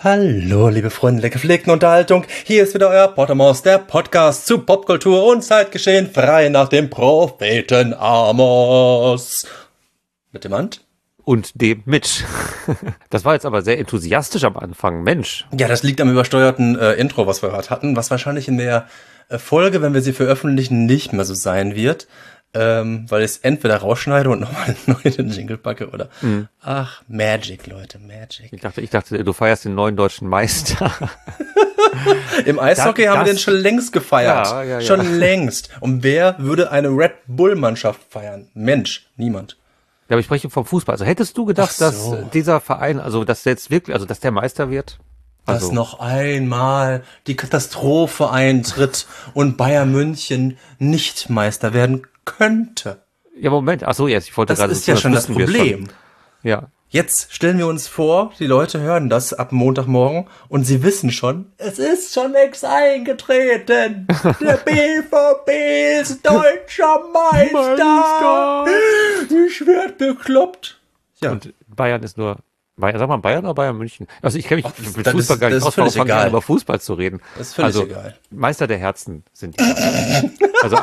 Hallo, liebe Freunde der gepflegten Unterhaltung. Hier ist wieder euer Pottermos, der Podcast zu Popkultur und Zeitgeschehen frei nach dem Propheten Amos. Mit dem Ant? Und dem Mitch. Das war jetzt aber sehr enthusiastisch am Anfang. Mensch. Ja, das liegt am übersteuerten Intro, was wir gerade hatten, was wahrscheinlich in der Folge, wenn wir sie veröffentlichen, nicht mehr so sein wird. Weil ich es entweder rausschneide und nochmal einen neuen Jingle packe oder... Ach, Magic, Leute, Magic. Ich dachte, du feierst den neuen deutschen Meister. Im Eishockey haben wir den schon längst gefeiert. Ja. Schon längst. Und wer würde eine Red Bull-Mannschaft feiern? Mensch, niemand. Ja, aber ich spreche vom Fußball. Also hättest du gedacht, Ach so. dass dieser Verein, also dass der jetzt wirklich, also dass der Meister wird? Also, Dass noch einmal die Katastrophe eintritt und Bayern München nicht Meister werden könnte. ja, Moment. Ach so, jetzt. Ich wollte Das gerade. ist ja schon das wissen wir Problem. Ja. Jetzt stellen wir uns vor, die Leute hören das ab Montagmorgen und sie wissen schon, es ist schon längst eingetreten. Der BVB ist deutscher Meister. Ich werd bekloppt. Ja. Und Bayern ist nur. Sag mal Bayern oder Bayern München? Also ich kenne mich mit das Fußball ist- gar das nicht ist aus, warum völlig fangen wir egal. an, über Fußball zu reden. Das ist völlig Also egal. Meister der Herzen sind die. Also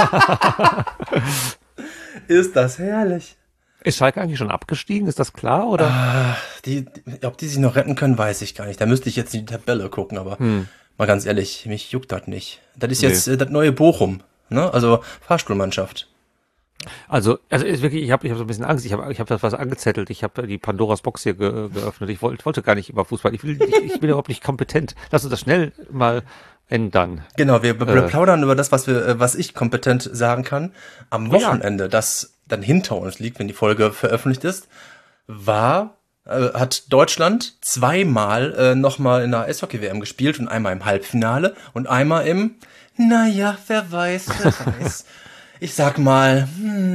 Ist das herrlich. ist Schalke eigentlich schon abgestiegen? Ist das klar oder? Ob die sich noch retten können, weiß ich gar nicht. Da müsste ich jetzt in die Tabelle gucken, aber mal ganz ehrlich, mich juckt das nicht. Das ist jetzt das neue Bochum, ne? Also Fahrstuhlmannschaft. Also ist wirklich, ich hab so ein bisschen Angst. Ich hab das was angezettelt. Ich habe die Pandoras Box hier geöffnet. Ich wollte gar nicht über Fußball. Ich bin überhaupt nicht kompetent. Lass uns das schnell mal ändern. Genau, wir plaudern über das, was ich kompetent sagen kann. Am Wochenende, das dann hinter uns liegt, wenn die Folge veröffentlicht ist, hat Deutschland zweimal nochmal in der Eishockey-WM gespielt und einmal im Halbfinale und einmal im, naja, wer weiß. Ich sag mal,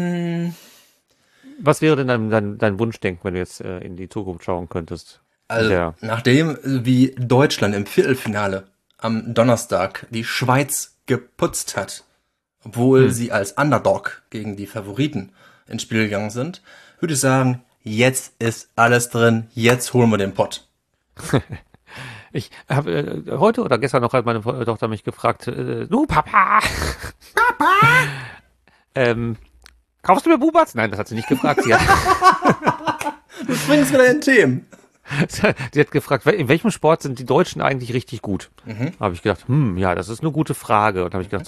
Was wäre denn dein Wunschdenken, wenn du jetzt in die Zukunft schauen könntest? also Ja. nachdem wie Deutschland im Viertelfinale am Donnerstag die Schweiz geputzt hat, obwohl sie als Underdog gegen die Favoriten ins Spiel gegangen sind, würde ich sagen, jetzt ist alles drin, jetzt holen wir den Pott. Ich habe heute oder gestern noch hat meine Tochter mich gefragt, du Papa, kaufst du mir Bubats? Nein, das hat sie nicht gefragt. Sie Du springst wieder in Themen. Sie hat gefragt, in welchem Sport sind die Deutschen eigentlich richtig gut? Habe ich gedacht, ja, das ist eine gute Frage. Und habe ich gedacht,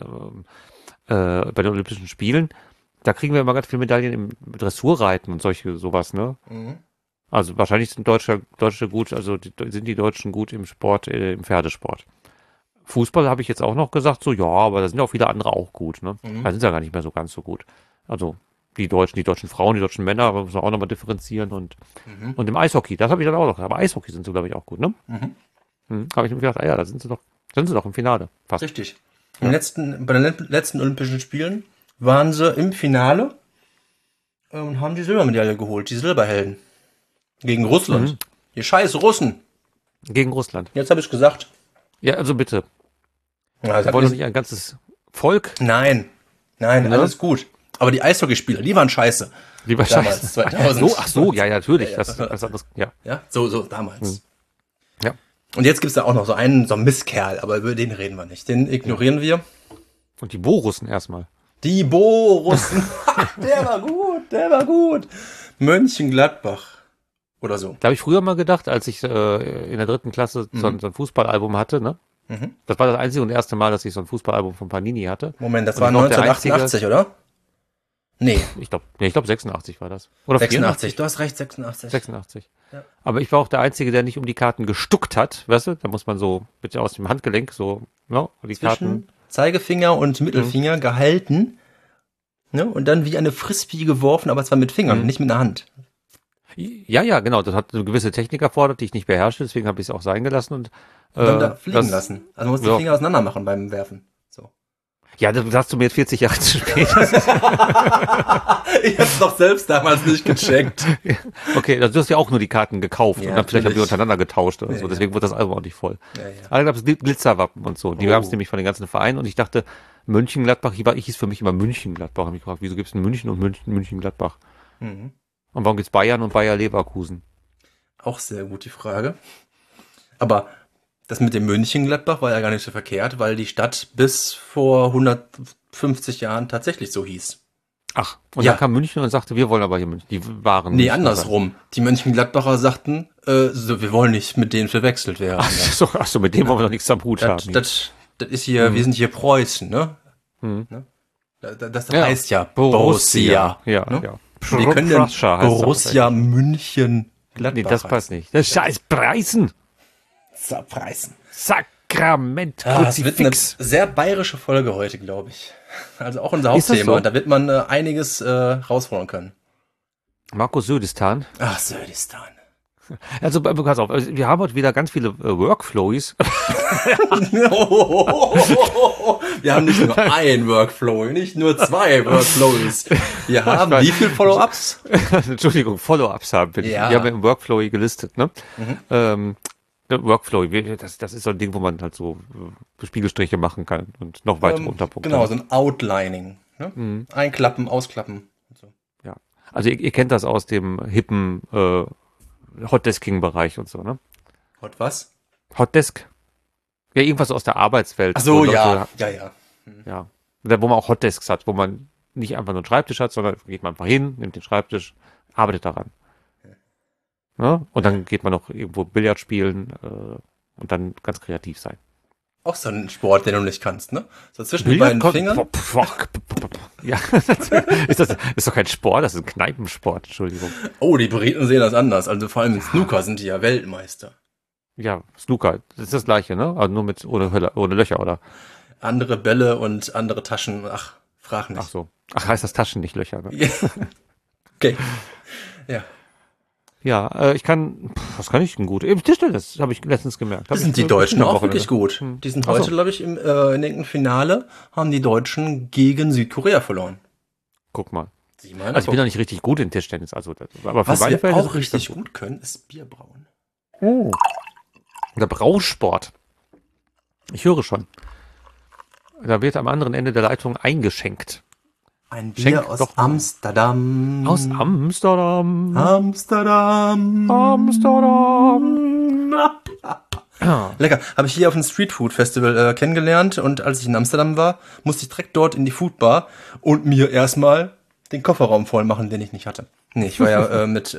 bei den Olympischen Spielen, da kriegen wir immer ganz viele Medaillen im Dressurreiten und sowas, ne? Also wahrscheinlich sind Deutsche gut, also sind die Deutschen gut im Sport, im Pferdesport. Fußball habe ich jetzt auch noch gesagt, so ja, aber da sind ja auch viele andere auch gut, ne? Da sind sie ja gar nicht mehr so ganz so gut. Also die deutschen Frauen, die deutschen Männer, aber muss man auch nochmal differenzieren und im Eishockey, das habe ich dann auch noch, aber Eishockey sind sie, glaube ich, auch gut, ne? Habe ich mir gedacht, da sind sie doch im Finale, fast. Richtig. Bei den letzten Olympischen Spielen waren sie im Finale und haben die Silbermedaille geholt, die Silberhelden. Gegen Russland. Die scheiß Russen. Gegen Russland. Jetzt habe ich gesagt. Ja, also bitte. Ja, Wir wollen doch nicht ein ganzes Volk. Nein, alles gut. Aber die Eishockeyspieler, die waren scheiße. Lieber Damals, Scheiße. 2000. Ach so, ja, natürlich. Ja. Das anderes, ja. Ja, so damals. Ja. Und jetzt gibt's da auch noch so einen Misskerl, aber über den reden wir nicht. Den ignorieren wir. Und die Borussen erstmal. Die Borussen. Der war gut. Mönchengladbach. Oder so. Da habe ich früher mal gedacht, als ich in der 3. Klasse so ein Fußballalbum hatte, ne? Das war das einzige und erste Mal, dass ich so ein Fußballalbum von Panini hatte. Moment, das Und war ich glaub, der 1988, oder? Nee, Ich glaube 86 war das. Oder 86. Du hast recht, 86. 86. Ja. Aber ich war auch der Einzige, der nicht um die Karten gestuckt hat, weißt du? Da muss man so bitte aus dem Handgelenk so, ne? Die Karten. Zwischen Zeigefinger und Mittelfinger gehalten. Ne? Und dann wie eine Frisbee geworfen, aber zwar mit Fingern, nicht mit einer Hand. Ja, genau. Das hat eine gewisse Technik erfordert, die ich nicht beherrschte, deswegen habe ich es auch sein gelassen und Dann da fliegen das- lassen. Also man muss die ja. Finger auseinander machen beim Werfen. So. Ja, das sagst du mir jetzt 40 Jahre zu spät. Ich hab's doch selbst damals nicht gecheckt. Okay, also du hast ja auch nur die Karten gekauft Ja, und dann vielleicht haben natürlich. wir untereinander getauscht oder so. Ja. Deswegen wurde das Album auch nicht voll. Ja. Aber da gab es Glitzerwappen und so. Die Oh. gab es nämlich von den ganzen Vereinen und ich dachte, Mönchengladbach, ich hieß für mich immer München-Gladbach. Hab ich gefragt, wieso gibt es München und München-Gladbach? Und warum gibt's Bayern und Bayer Leverkusen? Auch sehr gut die Frage. Aber das mit dem Mönchengladbach war ja gar nicht so verkehrt, weil die Stadt bis vor 150 Jahren tatsächlich so hieß. Ach, und Ja. dann kam München und sagte, wir wollen aber hier München. Die waren Nee, Münchner andersrum. Die Mönchengladbacher sagten, so, wir wollen nicht mit denen verwechselt werden. sein. Ach so, mit dem wollen wir doch nichts am Hut haben. Das ist hier, wir sind hier Preußen, ne? Mhm. Ne? Das Ja. heißt ja Borussia. Ja, ne? ja. Wir können denn Prussia heißt das Borussia München Gladbach. Nee, das passt nicht. Das scheiß Preisen. Zerpreisen. Sakrament, Es wird eine Kruzifix. sehr bayerische Folge heute, glaube ich. Also auch unser Ist das Hauptthema. so? Und da wird man einiges rausholen können. Markus Södistan. Ach, Södistan. Also, pass auf, also wir haben heute wieder ganz viele Workflows. Wir haben nicht nur ein Workflow, nicht nur zwei Workflows. Wir haben wie viel Follow-ups? Entschuldigung, Follow-ups haben wir. Ja. Die haben wir im Workflow gelistet, ne? Der Workflow, das ist so ein Ding, wo man halt so Spiegelstriche machen kann und noch weitere Unterpunkte. Genau, so ein Outlining. Ne? Einklappen, ausklappen. Und so. Ja. Also ihr kennt das aus dem hippen Hotdesking-Bereich und so, ne? Hot was? Hotdesk? Ja, irgendwas aus der Arbeitswelt. Ach so, wo Leute- ja. Ja. Da, wo man auch Hotdesks hat, wo man nicht einfach nur einen Schreibtisch hat, sondern geht man einfach hin, nimmt den Schreibtisch, arbeitet daran. Ja? Und dann geht man noch irgendwo Billard spielen und dann ganz kreativ sein. Auch so ein Sport, den du nicht kannst, ne? So zwischen den beiden Fingern. Ja, ist doch kein Sport, das ist ein Kneipensport, Entschuldigung. Oh, die Briten sehen das anders. Also vor allem im Snooker sind die ja Weltmeister. Ja, Snooker, das ist das gleiche, ne? Aber nur mit ohne Löcher, oder? Andere Bälle und andere Taschen. Ach, frag nicht. Ach so. Ach, heißt das Taschen, nicht Löcher, ne? Ja. Okay. Ja. Ja, was kann ich denn gut? Eben Tischtennis, habe ich letztens gemerkt. Das sind die Deutschen auch wirklich gut. Die sind heute, glaube ich, im nächsten Finale haben die Deutschen gegen Südkorea verloren. Guck mal. Sieh mal. Also ich bin doch nicht richtig gut in Tischtennis, aber für Was meine wir Verhältnisse auch bin ich ganz richtig gut können, ist Bierbrauen. Der Brausport. Ich höre schon. Da wird am anderen Ende der Leitung eingeschenkt. Ein Bier Schenk aus doch- Amsterdam. Aus Amsterdam. Amsterdam. Amsterdam. Lecker. Habe ich hier auf dem Street Food Festival kennengelernt und als ich in Amsterdam war, musste ich direkt dort in die Foodbar und mir erstmal den Kofferraum voll machen, den ich nicht hatte. Nee, ich war ja mit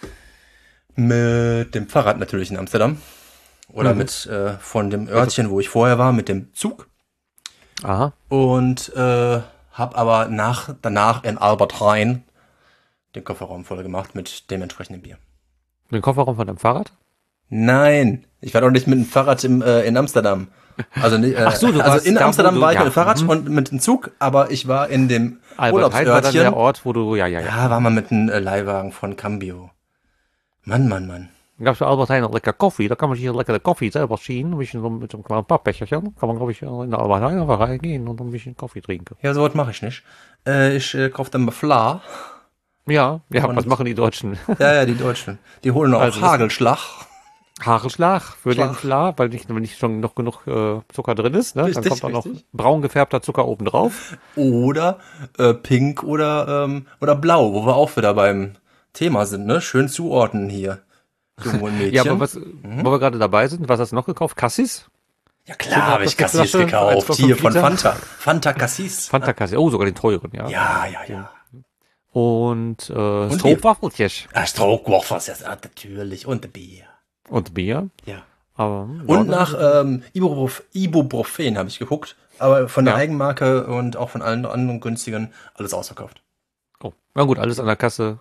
dem Fahrrad natürlich in Amsterdam. Oder mit von dem Örtchen, wo ich vorher war, mit dem Zug. Aha. Und hab aber danach in Albert Rhein den Kofferraum voll gemacht mit dementsprechendem Bier. Den Kofferraum von deinem Fahrrad? Nein, ich war doch nicht mit dem Fahrrad in Amsterdam. Also, Ach so, du also warst in da, wo Amsterdam du- war ich ja, mit dem Fahrrad und mit dem Zug, aber ich war in dem Albert Heijn war dann Urlaubsörtchen. der Ort, wo du, ja. Ja, war mal mit einem Leihwagen von Cambio. Mann. Da gab es bei Albert Heijn noch lecker Koffie. Da kann man sich lecker die Koffie selber ziehen. Ein bisschen so mit so einem kleinen Pappbecherchen. Kann man, glaube ich, in der Albert Heijn einfach reingehen und ein bisschen Kaffee trinken. Ja, sowas mache ich nicht. Ich kauf dann mal Fla. Ja, Und- was machen die Deutschen? Ja, die Deutschen. Die holen auch Also das- Hagelschlag. Hagelschlag für Schlag. den Fla, weil nicht schon noch genug Zucker drin ist. Ne? Richtig, Dann kommt auch noch richtig. braun gefärbter Zucker oben drauf. Oder pink oder blau, wo wir auch wieder beim Thema sind, ne? Schön zuordnen hier. Junge und Mädchen. Ja, aber wo wir gerade dabei sind, was hast du noch gekauft? Cassis? Ja klar, habe ich Cassis Flasche, gekauft. 1,5 Hier von Liter. Fanta. Fanta Cassis. Fanta Cassis. Oh, sogar den teuren, ja. Ja. Und Bier. Stroopwaffeltjes. Strohkochwas, ja, natürlich. Und Bier. Und Bier. Ja. Aber, Und nach Ibuprofen habe ich geguckt. Aber von der Ja. Eigenmarke und auch von allen anderen günstigen alles ausverkauft. Oh, na gut, alles an der Kasse.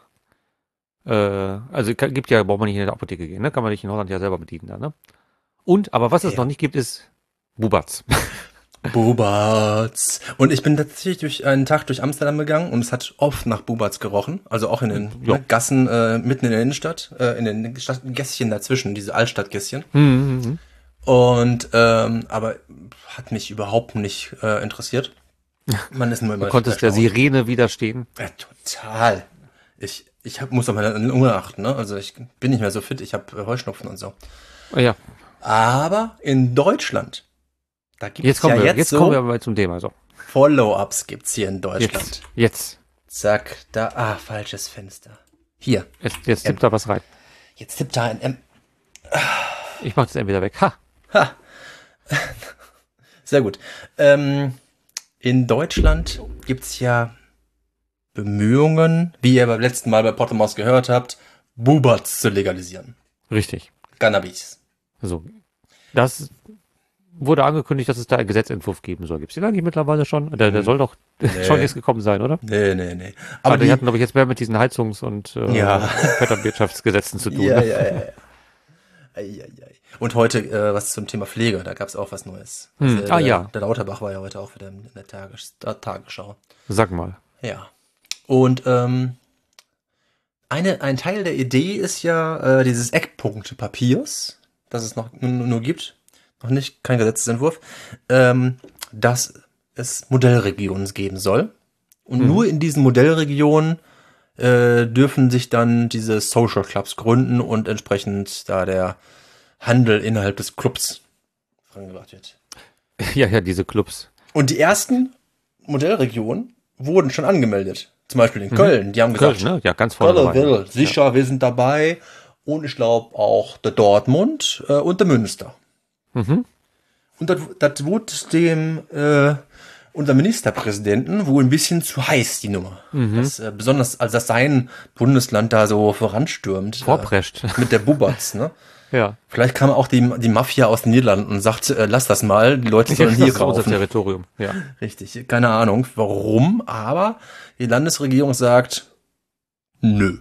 Also gibt ja, braucht man nicht in der Apotheke gehen, ne? Kann man nicht in Holland ja selber bedienen da, ne? Und, aber was es Ja. noch nicht gibt, ist Bubatz. Bubatz. Und ich bin tatsächlich durch einen Tag durch Amsterdam gegangen und es hat oft nach Bubatz gerochen. Also auch in den Ja. Gassen mitten in der Innenstadt, in den Gässchen dazwischen, diese Altstadtgässchen. Und aber hat mich überhaupt nicht interessiert. Man ist nur immer Du konntest der erstaunt. Sirene widerstehen. Ja, total. Muss auf meine Lunge achten, ne? Also ich bin nicht mehr so fit, ich habe Heuschnupfen und so. Ja, Aber in Deutschland, da gibt jetzt es kommen ja wir, jetzt kommen wir so aber mal zum Thema, so. Follow-ups gibt's hier in Deutschland. Jetzt, Zack, da, falsches Fenster. Hier, jetzt tippt da was rein. jetzt tippt da ein M. Ich mache das entweder weg. Ha! Ha! Sehr gut. In Deutschland gibt's ja Bemühungen, wie ihr beim letzten Mal bei Pottermos gehört habt, Buberts zu legalisieren. Richtig. Cannabis. So. Das wurde angekündigt, dass es da einen Gesetzentwurf geben soll. Gibt es den eigentlich mittlerweile schon? Der soll doch schon jetzt gekommen sein, oder? Nee. Aber die hatten, glaube ich, jetzt mehr mit diesen Heizungs- und Vetternwirtschaftsgesetzen zu tun. Ja. Ne? Ei. Und heute was zum Thema Pflege, da gab's auch was Neues. Ja. Der Lauterbach war ja heute auch wieder in der Tagesschau. Sag mal. Ja. Und ein Teil der Idee ist ja dieses Eckpunktepapiers, das es noch nur gibt, noch nicht kein Gesetzesentwurf, dass es Modellregionen geben soll. Und nur in diesen Modellregionen dürfen sich dann diese Social Clubs gründen und entsprechend da der Handel innerhalb des Clubs vorangebracht wird. Ja, diese Clubs. Und die ersten Modellregionen wurden schon angemeldet. Zum Beispiel in Köln. Die haben gesagt, Köln, ne? Ja, ganz vorne dabei. Köln, sicher, wir sind dabei. Und ich glaube auch der Dortmund und der Münster. Und das wurde dem unser Ministerpräsidenten wohl ein bisschen zu heiß, die Nummer. Das, besonders als das sein Bundesland da so voranstürmt. Vorprescht. Mit der Buberts, ne? Ja. Vielleicht kam auch die Mafia aus den Niederlanden und sagt, lass das mal, die Leute sollen hier Das ist unser kaufen. Territorium, ja. Richtig, keine Ahnung warum, aber die Landesregierung sagt, nö.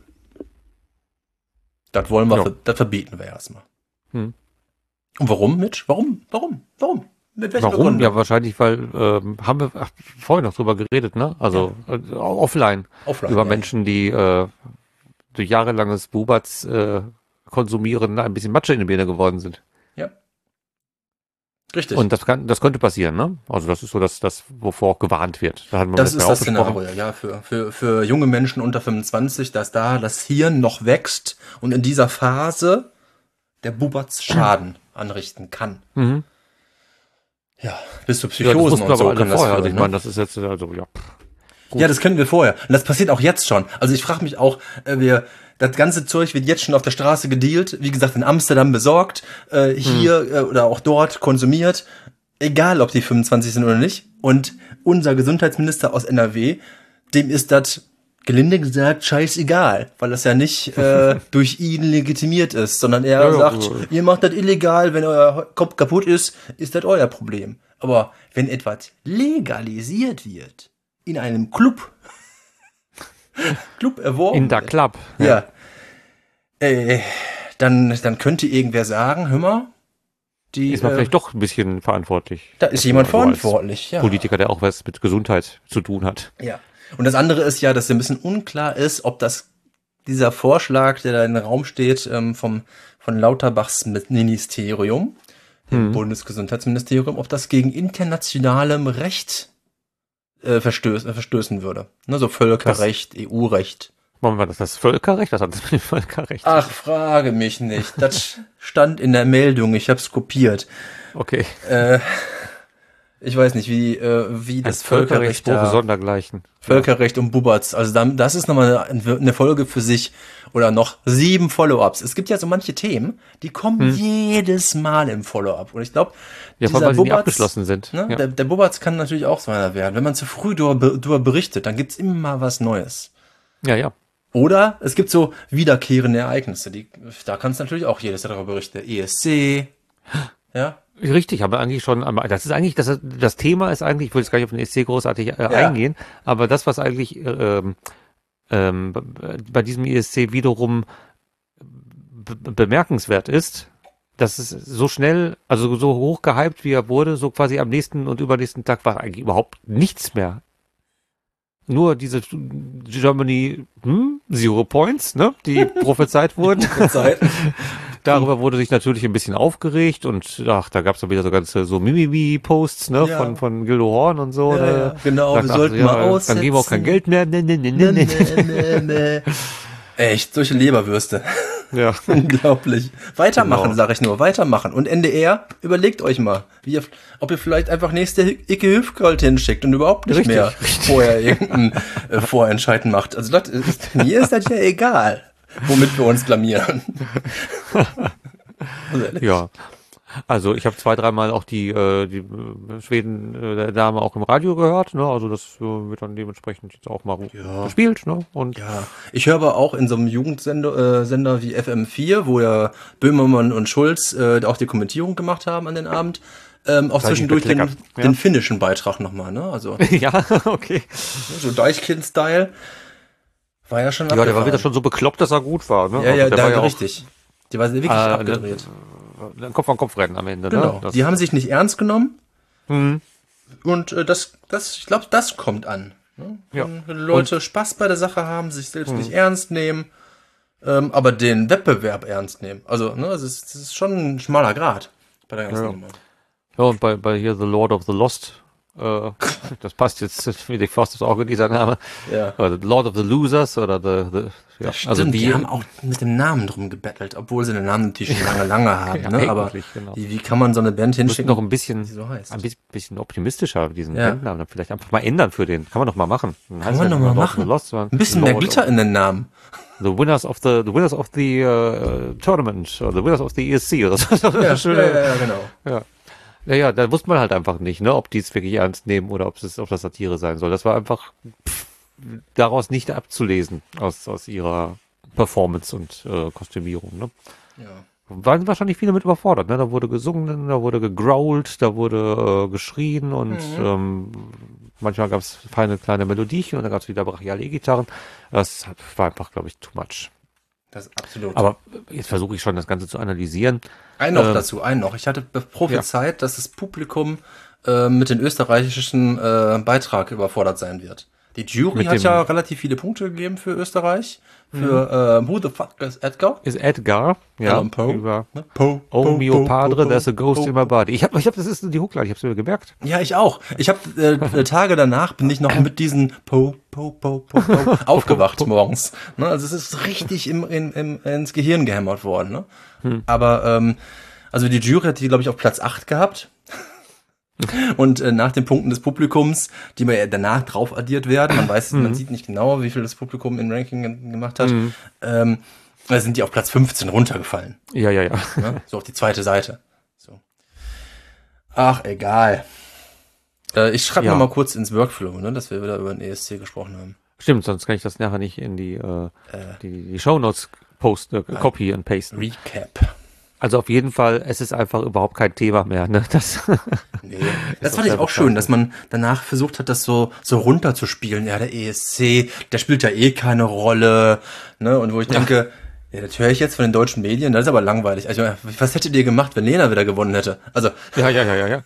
Das wollen wir, das verbieten wir erstmal. Und warum, Mitch? Warum? Mit welcher Warum? Begründung? Ja, wahrscheinlich, weil, haben wir vorhin noch drüber geredet, ne? Also offline. Über ja. Menschen, die durch jahrelanges Buberts konsumieren, ein bisschen Matsche in die Birne geworden sind. Ja. Richtig. Und das könnte passieren, ne? Also das ist so das wovor auch gewarnt wird. Da hat man das ist auch das besprochen. Szenario, ja, für junge Menschen unter 25, dass da das Hirn noch wächst und in dieser Phase der Buberts Schaden anrichten kann. Ja, bis zu Ja, das Psychosen wussten wir und so aber kann alle das vorher. führen, Also ich ne? meine, das ist jetzt, also ja. Gut. Ja, das können wir vorher. Und das passiert auch jetzt schon. Also ich frage mich auch, das ganze Zeug wird jetzt schon auf der Straße gedealt, wie gesagt, in Amsterdam besorgt, hier oder auch dort konsumiert, egal ob die 25 sind oder nicht. Und unser Gesundheitsminister aus NRW, dem ist das gelinde gesagt scheißegal, weil das ja nicht durch ihn legitimiert ist, sondern er sagt, ihr macht das illegal, wenn euer Kopf kaputt ist das euer Problem. Aber wenn etwas legalisiert wird, in einem Club erworben. In der Club. Ja. Dann könnte irgendwer sagen, hör mal, Ist man vielleicht doch ein bisschen verantwortlich. da ist jemand Also als verantwortlich, ja. Politiker, der auch was mit Gesundheit zu tun hat. Ja. Und das andere ist ja, dass ein bisschen unklar ist, ob dieser Vorschlag, der da in den Raum steht, von Lauterbachs Ministerium, dem Bundesgesundheitsministerium, ob das gegen internationalem Recht verstößen würde. Ne, so Völkerrecht, EU-Recht. Wollen wir das Völkerrecht? Was hat das mit dem Völkerrecht? Ach, frage mich nicht. Das stand in der Meldung, ich hab's kopiert. Okay. Ich weiß nicht, wie das Völkerrecht Völkerrechtsbuch da, sondergleichen. Völkerrecht und Buberts. Also das ist nochmal eine Folge für sich oder noch 7 Follow-ups. Es gibt ja so manche Themen, die kommen jedes Mal im Follow-up. Und ich glaube, Ja, vor allem, weil sie nicht abgeschlossen sind. Ne, Ja. der Buberts kann natürlich auch so einer werden. Wenn man zu früh darüber berichtet, dann gibt's immer was Neues. Ja. Oder es gibt so wiederkehrende Ereignisse. Da kannst du natürlich auch jedes Jahr darüber berichten. Der ESC, ja. Richtig, haben wir eigentlich schon, das ist eigentlich, das Thema ist eigentlich, ich will jetzt gar nicht auf den ESC großartig eingehen, aber das, was eigentlich bei diesem ESC wiederum bemerkenswert ist, dass es so schnell, also so hoch gehypt, wie er wurde, so quasi am nächsten und übernächsten Tag war eigentlich überhaupt nichts mehr. Nur diese Germany 0 Points, ne, die prophezeit wurden. Darüber wurde sich natürlich ein bisschen aufgeregt und da gab es dann wieder so ganze so Mimimi-Posts, ne, von Gildo Horn und so. Ja, genau, wir sollten mal aussetzen. Dann geben wir auch kein Geld mehr. Nee. Echt, solche Leberwürste. Ja. Unglaublich. Weitermachen, Genau. sag ich nur, weitermachen. Und NDR, überlegt euch mal, ob ihr vielleicht einfach nächste Icke Hüfgold hinschickt und überhaupt nicht Richtig, mehr vorher irgendein Vorentscheiden macht. Also Leute, mir ist das ja egal, womit wir uns blamieren. Ja. Also ich habe 2-3 Mal auch die Schweden-Dame auch im Radio gehört, ne? Also das wird dann dementsprechend jetzt auch mal gespielt, ne? Und ja, ich höre aber auch in so einem Jugendsender Sender wie FM4, wo ja Böhmermann und Schulz auch die Kommentierung gemacht haben an den Abend, auch zwischendurch den finnischen Beitrag nochmal, ne? Also ja, okay. so Deichkind-Style. War ja schon abgefahren. Der war wieder schon so bekloppt, dass er gut war, ne? Ja, also ja, der war ja richtig. Die war wirklich abgedreht. Kopf an Kopf rennen am Ende, genau. Ne? Die haben sich nicht ernst genommen. Und ich glaube, das kommt an. Ne? Ja. Wenn Leute Spaß bei der Sache haben, sich selbst nicht ernst nehmen, aber den Wettbewerb ernst nehmen. Also, ne, das ist schon ein schmaler Grat bei der ganzen Nummer. Ja, und bei hier The Lord of the Lost, das passt jetzt wie die Faust aufs Auge, dieser Name. Ja. Oder The Lord of the Losers oder ja, stimmt, also die haben auch mit dem Namen drum gebettelt, obwohl sie den Namen natürlich schon lange haben. Ja, ne? Aber genau. wie kann man so eine Band hinschicken, noch ein bisschen, die so heißt? Ein bisschen optimistischer diesen Bandnamen vielleicht einfach mal ändern für den. Kann man doch mal machen. Kann man doch mal machen. Ein bisschen mehr Glitter in den Namen. The winners of the tournament or the winners of the ESC oder so. Ja, genau. Ja. Naja, da wusste man halt einfach nicht, ne, ob die es wirklich ernst nehmen oder ob das Satire sein soll. Das war einfach daraus nicht abzulesen aus ihrer Performance und Kostümierung, ne? Ja. Waren wahrscheinlich viele mit überfordert, ne? Da wurde gesungen, da wurde gegrowlt, da wurde geschrien und manchmal gab es feine kleine Melodiechen und dann gab es wieder brachiale E-Gitarren. Das war einfach, glaube ich, too much. Das ist absolut. Aber jetzt versuche ich schon, das Ganze zu analysieren. Ein noch. Ich hatte prophezeit, dass das Publikum mit dem österreichischen Beitrag überfordert sein wird. Die Jury hat ja relativ viele Punkte gegeben für Österreich. Für Who the fuck is Edgar? Ist Edgar, ja. Poe. Oh mio padre, there's a ghost in my body. Ich hab, das ist die Hookline, ich hab's mir gemerkt. Ja, ich auch. Ich habe Tage danach bin ich noch mit diesen Po aufgewacht morgens. Ne? Also es ist richtig ins Gehirn gehämmert worden. Ne? Aber also die Jury hat die, glaube ich, auf Platz 8 gehabt. Und nach den Punkten des Publikums, die mir danach drauf addiert werden, man sieht nicht genau, wie viel das Publikum im Ranking gemacht hat, da sind die auf Platz 15 runtergefallen. Ja. Ne? So auf die zweite Seite. So. Ach, egal. Ich schreibe noch mal kurz ins Workflow, ne, dass wir wieder über den ESC gesprochen haben. Stimmt, sonst kann ich das nachher nicht in die Shownotes copy and paste. Recap. Also auf jeden Fall, es ist einfach überhaupt kein Thema mehr. Ne? Das fand ich auch schön, dass man danach versucht hat, das so runterzuspielen. Ja, der ESC, der spielt ja eh keine Rolle. Ne? Und wo ich denke, ja, das höre ich jetzt von den deutschen Medien, das ist aber langweilig. Also was hättet ihr gemacht, wenn Lena wieder gewonnen hätte? Also Ja.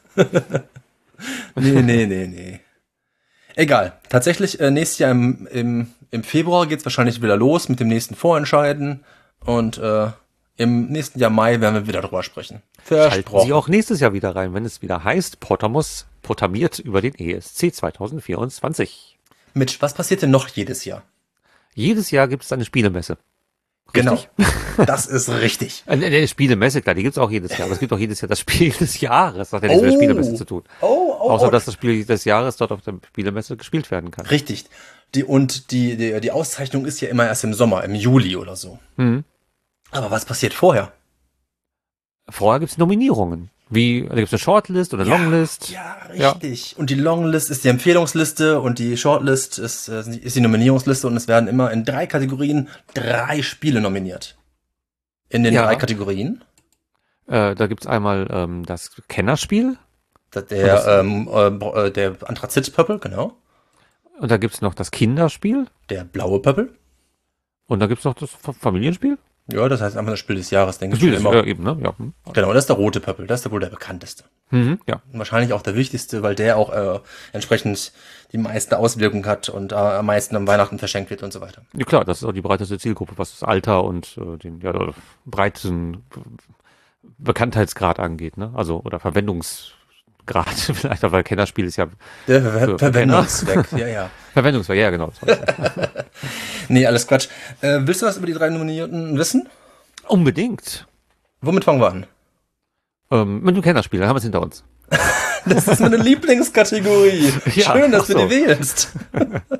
Nee. Egal. Tatsächlich, nächstes Jahr im Februar geht's wahrscheinlich wieder los mit dem nächsten Vorentscheiden. Und im nächsten Jahr Mai werden wir wieder drüber sprechen. Schalten Sie auch nächstes Jahr wieder rein, wenn es wieder heißt, Pottermus protamiert über den ESC 2024. Mitch, was passiert denn noch jedes Jahr? Jedes Jahr gibt es eine Spielemesse. Richtig? Genau, das ist richtig. Eine Spielemesse, klar, die gibt es auch jedes Jahr. Aber es gibt auch jedes Jahr das Spiel des Jahres. Das hat ja nichts mit der Spielemesse zu tun. Außer, dass das Spiel des Jahres dort auf der Spielemesse gespielt werden kann. Richtig. Die Auszeichnung ist ja immer erst im Sommer, im Juli oder so. Aber was passiert vorher? Vorher gibt's Nominierungen. Da gibt's eine Shortlist oder eine Longlist. Ja, richtig. Ja. Und die Longlist ist die Empfehlungsliste und die Shortlist ist die Nominierungsliste und es werden immer in 3 Kategorien 3 Spiele nominiert. In den 3 Kategorien. Da gibt's einmal das Kennerspiel. Der Anthrazit-Pöppel, genau. Und da gibt's noch das Kinderspiel. Der blaue Pöppel. Und da gibt's noch das Familienspiel. Ja, das heißt einfach das Spiel des Jahres, denke ich. Eben, ne? Ja. Genau, das ist der rote Pöppel. Das ist wohl der bekannteste. Ja. Und wahrscheinlich auch der wichtigste, weil der auch entsprechend die meiste Auswirkung hat und am meisten am Weihnachten verschenkt wird und so weiter. Ja klar, das ist auch die breiteste Zielgruppe, was das Alter und den breiten Bekanntheitsgrad angeht, ne? Also, oder Verwendungsgrad vielleicht, aber Kennerspiel ist ja der Verwendungszweck, ja. Verwendungszweck, ja, genau. Nee, alles Quatsch. Willst du was über die 3 Nominierten wissen? Unbedingt. Womit fangen wir an? Mit dem Kennerspiel, dann haben wir es hinter uns. Das ist meine Lieblingskategorie. Ja, schön, dass du die wählst.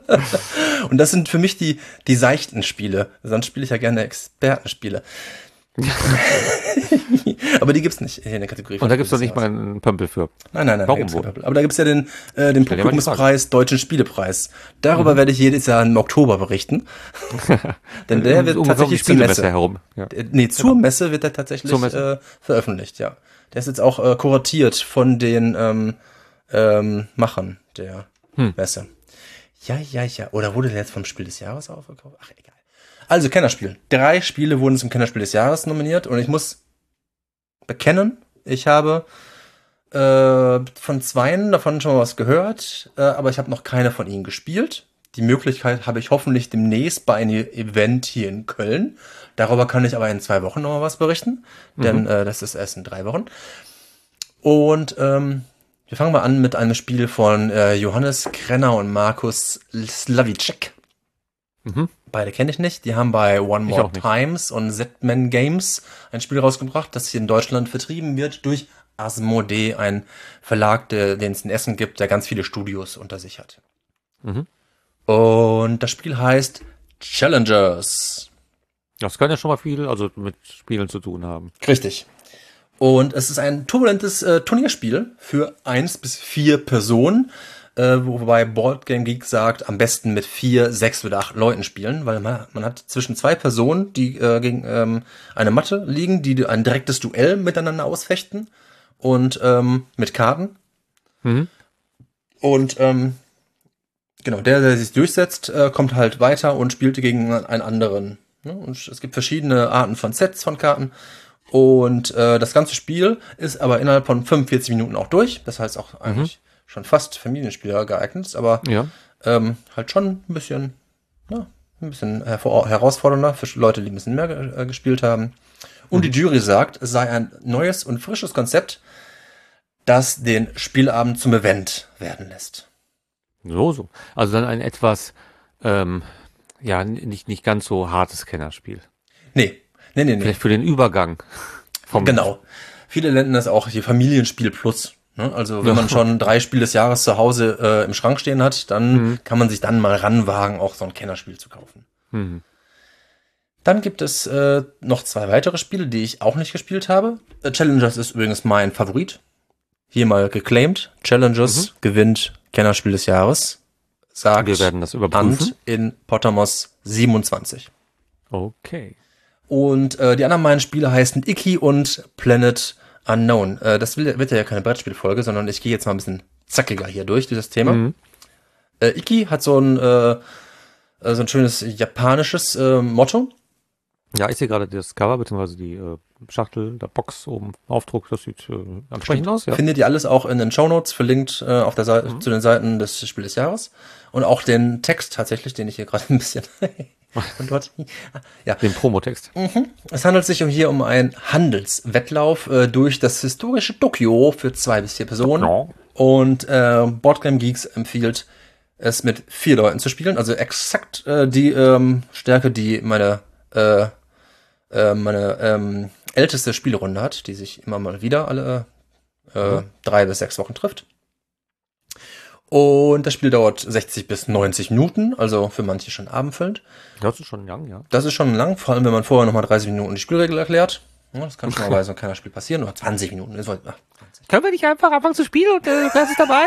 Und das sind für mich die seichten Spiele. Sonst spiele ich ja gerne Expertenspiele. Aber die gibt's nicht in der Kategorie. Und da gibt's doch nicht mal einen Pömpel für. Nein. Warum wohl? Aber da gibt's ja den Publikumspreis, Deutschen Spielepreis. Darüber werde ich jedes Jahr im Oktober berichten. Denn der wird tatsächlich zur Messe herum. Ja. Zur Messe wird der tatsächlich veröffentlicht, ja. Der ist jetzt auch kuratiert von den Machern der Messe. Ja. Oder wurde der jetzt vom Spiel des Jahres aufgekauft? Ach, egal. Also, Kennerspiel. 3 Spiele wurden zum Kennerspiel des Jahres nominiert und ich muss bekennen, ich habe von 2 davon schon mal was gehört, aber ich habe noch keine von ihnen gespielt. Die Möglichkeit habe ich hoffentlich demnächst bei einem Event hier in Köln. Darüber kann ich aber in 2 Wochen noch mal was berichten, denn das ist erst in 3 Wochen. Und wir fangen mal an mit einem Spiel von Johannes Krenner und Markus Slavicek. Beide kenne ich nicht. Die haben bei One More Times und Z-Man Games ein Spiel rausgebracht, das hier in Deutschland vertrieben wird durch Asmodee, ein Verlag, den es in Essen gibt, der ganz viele Studios unter sich hat. Und das Spiel heißt Challengers. Das kann ja schon mal viel, also mit Spielen zu tun haben. Richtig. Und es ist ein turbulentes Turnierspiel für 1 bis 4 Personen, wobei Board Game Geek sagt, am besten mit 4, 6 oder 8 Leuten spielen, weil man hat zwischen 2 Personen, die gegen eine Matte liegen, die ein direktes Duell miteinander ausfechten und mit Karten. Und genau, der sich durchsetzt, kommt halt weiter und spielt gegen einen anderen. Ne? Und es gibt verschiedene Arten von Sets von Karten. Und das ganze Spiel ist aber innerhalb von 45 Minuten auch durch. Das heißt auch eigentlich schon fast Familienspieler geeignet, aber halt schon ein bisschen herausfordernder für Leute, die ein bisschen mehr gespielt haben. Und die Jury sagt, es sei ein neues und frisches Konzept, das den Spielabend zum Event werden lässt. So. Also dann ein etwas, nicht ganz so hartes Kennerspiel. Nee. Vielleicht für den Übergang. Genau. Viele nennen das auch die Familienspiel Plus. Ne? Also wenn man schon 3 Spiele des Jahres zu Hause im Schrank stehen hat, dann kann man sich dann mal ranwagen, auch so ein Kennerspiel zu kaufen. Dann gibt es noch 2 weitere Spiele, die ich auch nicht gespielt habe. Challengers ist übrigens mein Favorit. Hier mal geclaimed. Challengers gewinnt Kennerspiel des Jahres. Sagt wir werden das überprüfen. Ant in Pottermos 27. Okay. Und die anderen beiden Spiele heißen Icky und Planet Unknown. Das wird ja keine Brettspielfolge, sondern ich gehe jetzt mal ein bisschen zackiger hier durch dieses Thema. Icky hat so ein schönes japanisches Motto. Ja, ich sehe gerade das Cover, beziehungsweise die Schachtel, der Box oben, Aufdruck, das sieht ansprechend aus. Ja. Findet ihr alles auch in den Shownotes, verlinkt auf der Seite zu den Seiten des Spiel des Jahres. Und auch den Text tatsächlich, den ich hier gerade ein bisschen... Und dort, ja. Den Promotext. Es handelt sich hier um einen Handelswettlauf durch das historische Tokio für 2 bis 4 Personen. No. Und Board Game Geeks empfiehlt es mit 4 Leuten zu spielen. Also exakt die Stärke, die meine älteste Spielrunde hat, die sich immer mal wieder alle 3 bis 6 Wochen trifft. Und das Spiel dauert 60 bis 90 Minuten, also für manche schon abendfüllend. Das ist schon lang, ja. Das ist schon lang, vor allem wenn man vorher nochmal 30 Minuten die Spielregel erklärt. Ja, das kann schon mal bei so einem kleinen Spiel passieren, oder 20 Minuten. 20. Können wir nicht einfach anfangen zu spielen und du bist dabei?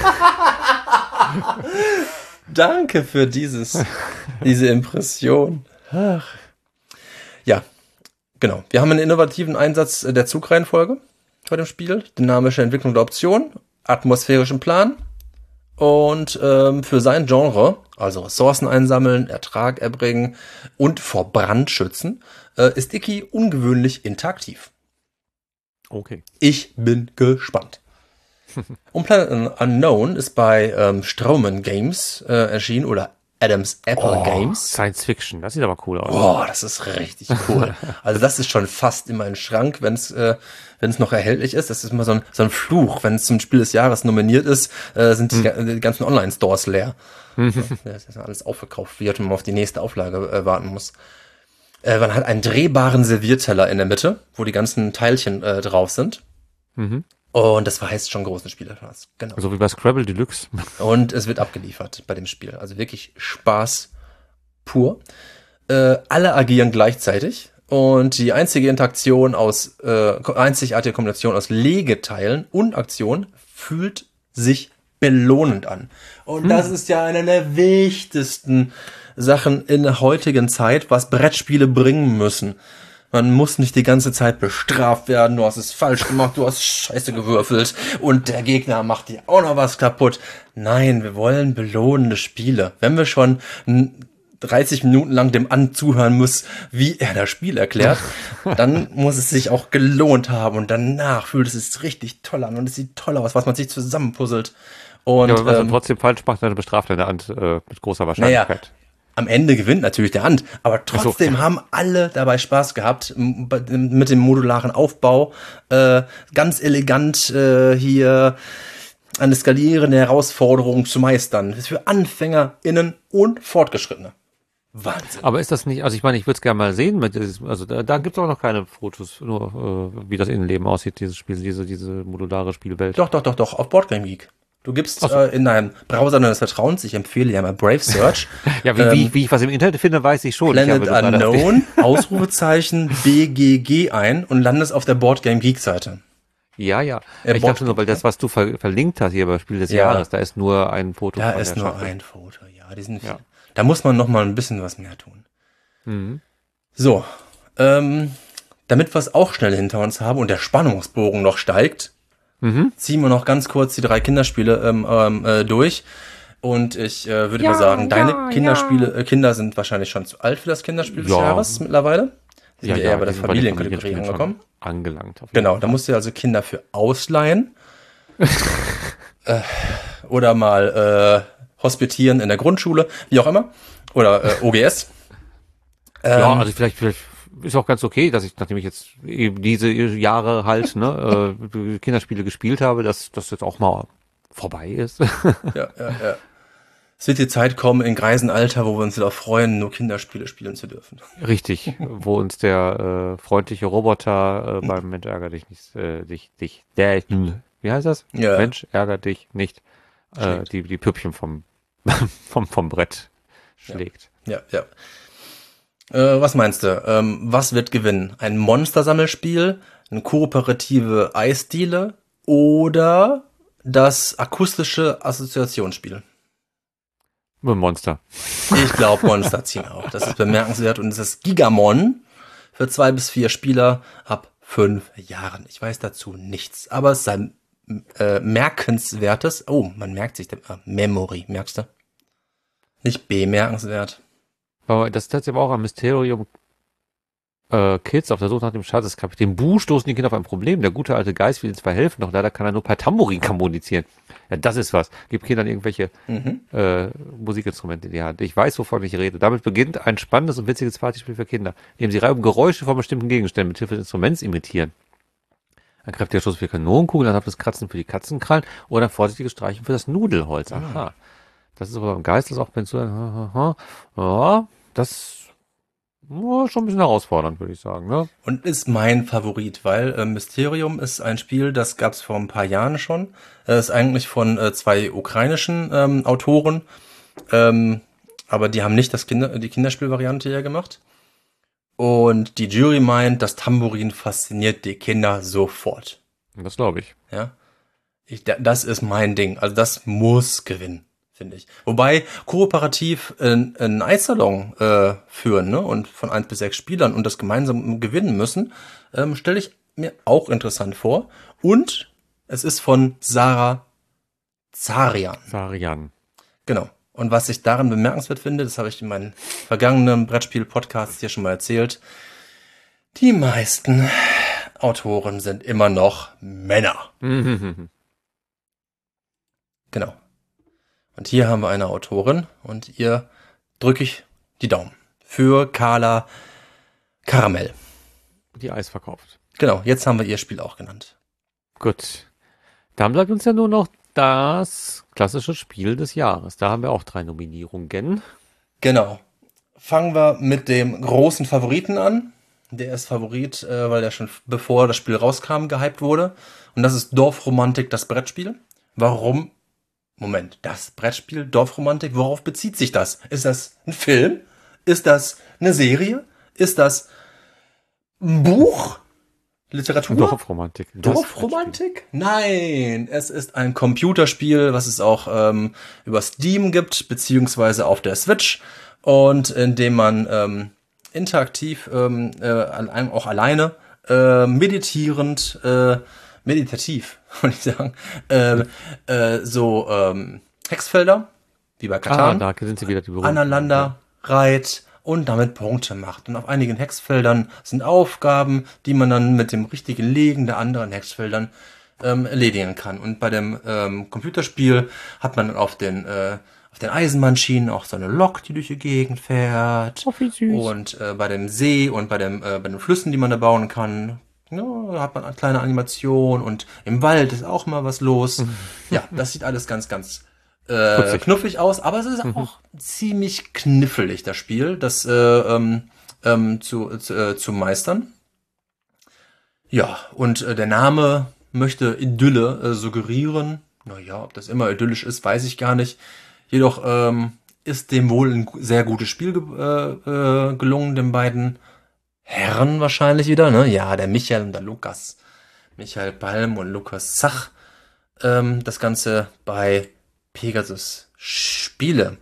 Danke für diese Impression. Ach. Ja, genau. Wir haben einen innovativen Einsatz der Zugreihenfolge bei dem Spiel, dynamische Entwicklung der Option, atmosphärischen Plan. Und für sein Genre, also Ressourcen einsammeln, Ertrag erbringen und vor Brand schützen, ist Icky ungewöhnlich interaktiv. Okay. Ich bin gespannt. Und Planet Unknown ist bei Straumann Games erschienen oder Adams Apple Games. Science Fiction, das sieht aber cool aus. Oh, das ist richtig cool. Also das ist schon fast in meinen Schrank, wenn es noch erhältlich ist. Das ist immer so ein Fluch. Wenn es zum Spiel des Jahres nominiert ist, sind die ganzen Online-Stores leer. Das alles aufverkauft wird und man auf die nächste Auflage warten muss. Man hat einen drehbaren Servierteller in der Mitte, wo die ganzen Teilchen drauf sind. Und das verheißt schon großen Spielerspaß. Genau. So wie bei Scrabble Deluxe. Und es wird abgeliefert bei dem Spiel. Also wirklich Spaß pur. Alle agieren gleichzeitig. Und die einzigartige Kombination aus Legeteilen und Aktion fühlt sich belohnend an. Und das ist ja eine der wichtigsten Sachen in der heutigen Zeit, was Brettspiele bringen müssen. Man muss nicht die ganze Zeit bestraft werden, du hast es falsch gemacht, du hast Scheiße gewürfelt und der Gegner macht dir auch noch was kaputt. Nein, wir wollen belohnende Spiele. Wenn wir schon 30 Minuten lang dem zuhören muss, wie er das Spiel erklärt, dann muss es sich auch gelohnt haben und danach fühlt es sich richtig toll an und es sieht toll aus, was man sich zusammenpuzzelt. Und ja, aber was man trotzdem falsch macht, dann bestraft er in der Hand mit großer Wahrscheinlichkeit. Naja, am Ende gewinnt natürlich der Hand, aber trotzdem haben alle dabei Spaß gehabt mit dem modularen Aufbau. Ganz elegant hier eine skalierende Herausforderung zu meistern. Das ist für AnfängerInnen und Fortgeschrittene. Wahnsinn. Aber ist das nicht, also ich meine, ich würde es gerne mal sehen, also da gibt es auch noch keine Fotos, nur wie das Innenleben aussieht, dieses Spiel, diese modulare Spielwelt. Doch, auf Boardgame Geek. Du gibst in deinem Browser deines Vertrauens, ich empfehle ja mal Brave Search. Ja, wie ich was im Internet finde, weiß ich schon. Planet Unknown, Ausrufezeichen, BGG ein und landest auf der Boardgame Geek Seite. Ja. Ich dachte nur, weil das, was du verlinkt hast hier bei Spiel des Jahres, da ist nur ein Foto. Da ist nur ein Foto, ja. Da muss man noch mal ein bisschen was mehr tun. Mhm. So, damit wir es auch schnell hinter uns haben und der Spannungsbogen noch steigt, ziehen wir noch ganz kurz die 3 Kinderspiele durch. Und ich würde mal sagen, deine Kinder sind wahrscheinlich schon zu alt für das Kinderspiel des Jahres mittlerweile. Sind wir eher bei der Familienkategorie angekommen. Angelangt. Genau, da musst du also Kinder für ausleihen. Oder mal hospitieren in der Grundschule, wie auch immer. Oder OGS. Ja, also vielleicht ist auch ganz okay, dass ich, nachdem ich jetzt eben diese Jahre halt Kinderspiele gespielt habe, dass das jetzt auch mal vorbei ist. Ja. Es wird die Zeit kommen in Greisenalter, wo wir uns wieder freuen, nur Kinderspiele spielen zu dürfen. Richtig, wo uns der freundliche Roboter beim Mensch ärger dich nicht, wie heißt das? Ja. Mensch ärger dich nicht, die Püppchen vom Brett schlägt. Ja. Was meinst du? Was wird gewinnen? Ein Monstersammelspiel, eine kooperative Eisdiele oder das akustische Assoziationsspiel? Monster. Ich glaube, Monster ziehen auch. Das ist bemerkenswert und es ist Gigamon für 2 bis 4 Spieler ab 5 Jahren. Ich weiß dazu nichts, aber es ist ein merkenswertes. Oh, man merkt sich Memory, merkst du? Nicht bemerkenswert. Aber das ist tatsächlich auch ein Mysterium. Kids auf der Suche nach dem Schatz des Kapitän Bu stoßen die Kinder auf ein Problem. Der gute alte Geist will ihnen zwar helfen, doch leider kann er nur per Tambourin kommunizieren. Ja, das ist was. Gib Kindern irgendwelche Musikinstrumente in die Hand. Ich weiß, wovon ich rede. Damit beginnt ein spannendes und witziges Partyspiel für Kinder, in dem sie Reihe um Geräusche von bestimmten Gegenständen mit Hilfe des Instruments imitieren. Ein kräftiger Schuss für Kanonenkugeln, ein sanftes Kratzen für die Katzenkrallen oder ein vorsichtiges Streichen für das Nudelholz. Aha. Das ist aber beim Geist, das auch, wenn du, ja, das schon ein bisschen herausfordernd, würde ich sagen, ne? Und ist mein Favorit, weil Mysterium ist ein Spiel, das gab es vor ein paar Jahren schon. Ist eigentlich von 2 ukrainischen Autoren, aber die haben nicht die Kinderspielvariante hier gemacht. Und die Jury meint, das Tambourin fasziniert die Kinder sofort. Das glaube ich. Ja, das ist mein Ding. Also das muss gewinnen, finde ich. Wobei kooperativ einen Eissalon führen, ne, und von 1 bis 6 Spielern und das gemeinsam gewinnen müssen, stelle ich mir auch interessant vor. Und es ist von Sarah Zarian. Genau. Und was ich daran bemerkenswert finde, das habe ich in meinen vergangenen Brettspiel-Podcasts hier schon mal erzählt, die meisten Autoren sind immer noch Männer. Genau. Und hier haben wir eine Autorin und ihr drücke ich die Daumen. Für Carla Karamell. Die Eis verkauft. Genau, jetzt haben wir ihr Spiel auch genannt. Gut. Dann bleibt uns ja nur noch das klassische Spiel des Jahres. Da haben wir auch 3 Nominierungen. Genau. Fangen wir mit dem großen Favoriten an. Der ist Favorit, weil der schon bevor das Spiel rauskam, gehypt wurde. Und das ist Dorfromantik, das Brettspiel. Warum? Moment, das Brettspiel Dorfromantik, worauf bezieht sich das? Ist das ein Film? Ist das eine Serie? Ist das Ein Buch? Literatur? Dorfromantik. Dorfromantik? Nein, es ist ein Computerspiel, was es auch über Steam gibt, beziehungsweise auf der Switch, und in dem man interaktiv, auch alleine, meditativ, würde ich sagen, Hexfelder, wie bei Catan, Da sind sie wieder, die berühmten. aneinander reiht und damit Punkte macht. Und auf einigen Hexfeldern sind Aufgaben, die man dann mit dem richtigen Legen der anderen Hexfeldern erledigen kann. Und bei dem Computerspiel hat man dann auf den Eisenbahnschienen auch so eine Lok, die durch die Gegend fährt. Oh, wie süß. Und bei dem See und bei den Flüssen, die man da bauen kann, ja, da hat man eine kleine Animation. Und im Wald ist auch mal was los. Ja, das sieht alles ganz, ganz knuffig aus, aber es ist auch ziemlich knifflig, das Spiel, das zu meistern. Ja, und der Name möchte Idylle suggerieren. Naja, ob das immer idyllisch ist, weiß ich gar nicht. Jedoch ist dem wohl ein sehr gutes Spiel gelungen, den beiden Herren wahrscheinlich wieder, ne? Ja, der Michael und der Lukas. Michael Balm und Lukas Zach. Das Ganze bei Pegasus Spiele.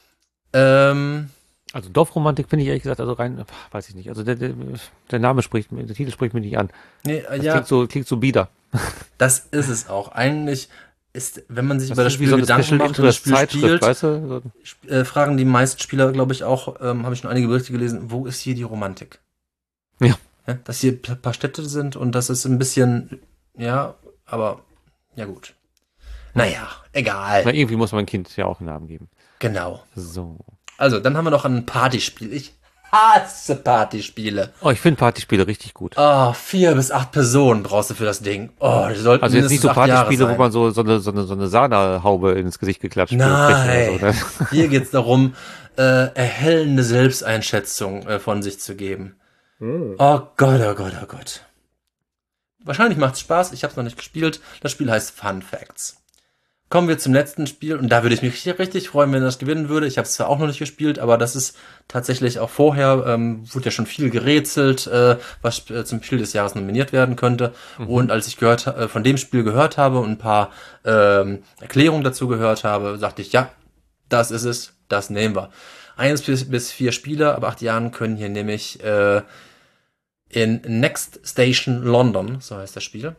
Also Dorfromantik finde ich ehrlich gesagt, also rein, weiß ich nicht. Also der Name spricht, der Titel spricht mich nicht an. Nee, Das ja, klingt so bieder. das ist es auch. Eigentlich ist, wenn man sich über das ist wie Spiel so eine Gedanken Special macht und das Interest Spiel Zeitschrift, spielt, weißt du? So. fragen die meisten Spieler, glaube ich, auch, habe ich schon einige Berichte gelesen, wo ist hier die Romantik? Ja. Dass hier ein paar Städte sind und das ist ein bisschen, ja, aber, ja gut. Naja, egal. Na, irgendwie muss man ein Kind ja auch einen Namen geben. Genau. So. Also, dann haben wir noch ein Partyspiel. Ich hasse Partyspiele. Oh, ich finde Partyspiele richtig gut. 4 bis 8 Personen brauchst du für das Ding. Oh, die sollten Also jetzt nicht so mindestens 8 Jahre Partyspiele, wo sein. man so eine Sahnehaube ins Gesicht geklatscht Nein, kriegt oder so, ne? hier geht's darum, erhellende Selbsteinschätzung von sich zu geben. Oh Gott, oh Gott, oh Gott. Wahrscheinlich macht's Spaß, ich habe es noch nicht gespielt. Das Spiel heißt Fun Facts. Kommen wir zum letzten Spiel und da würde ich mich richtig freuen, wenn das gewinnen würde. Ich habe es zwar auch noch nicht gespielt, aber das ist tatsächlich auch vorher, wurde ja schon viel gerätselt, was zum Spiel des Jahres nominiert werden könnte. Und als ich von dem Spiel gehört habe und ein paar Erklärungen dazu gehört habe, sagte ich, ja, das ist es, das nehmen wir. 1 bis 4 Spieler ab 8 Jahren können hier nämlich in Next Station London, so heißt das Spiel,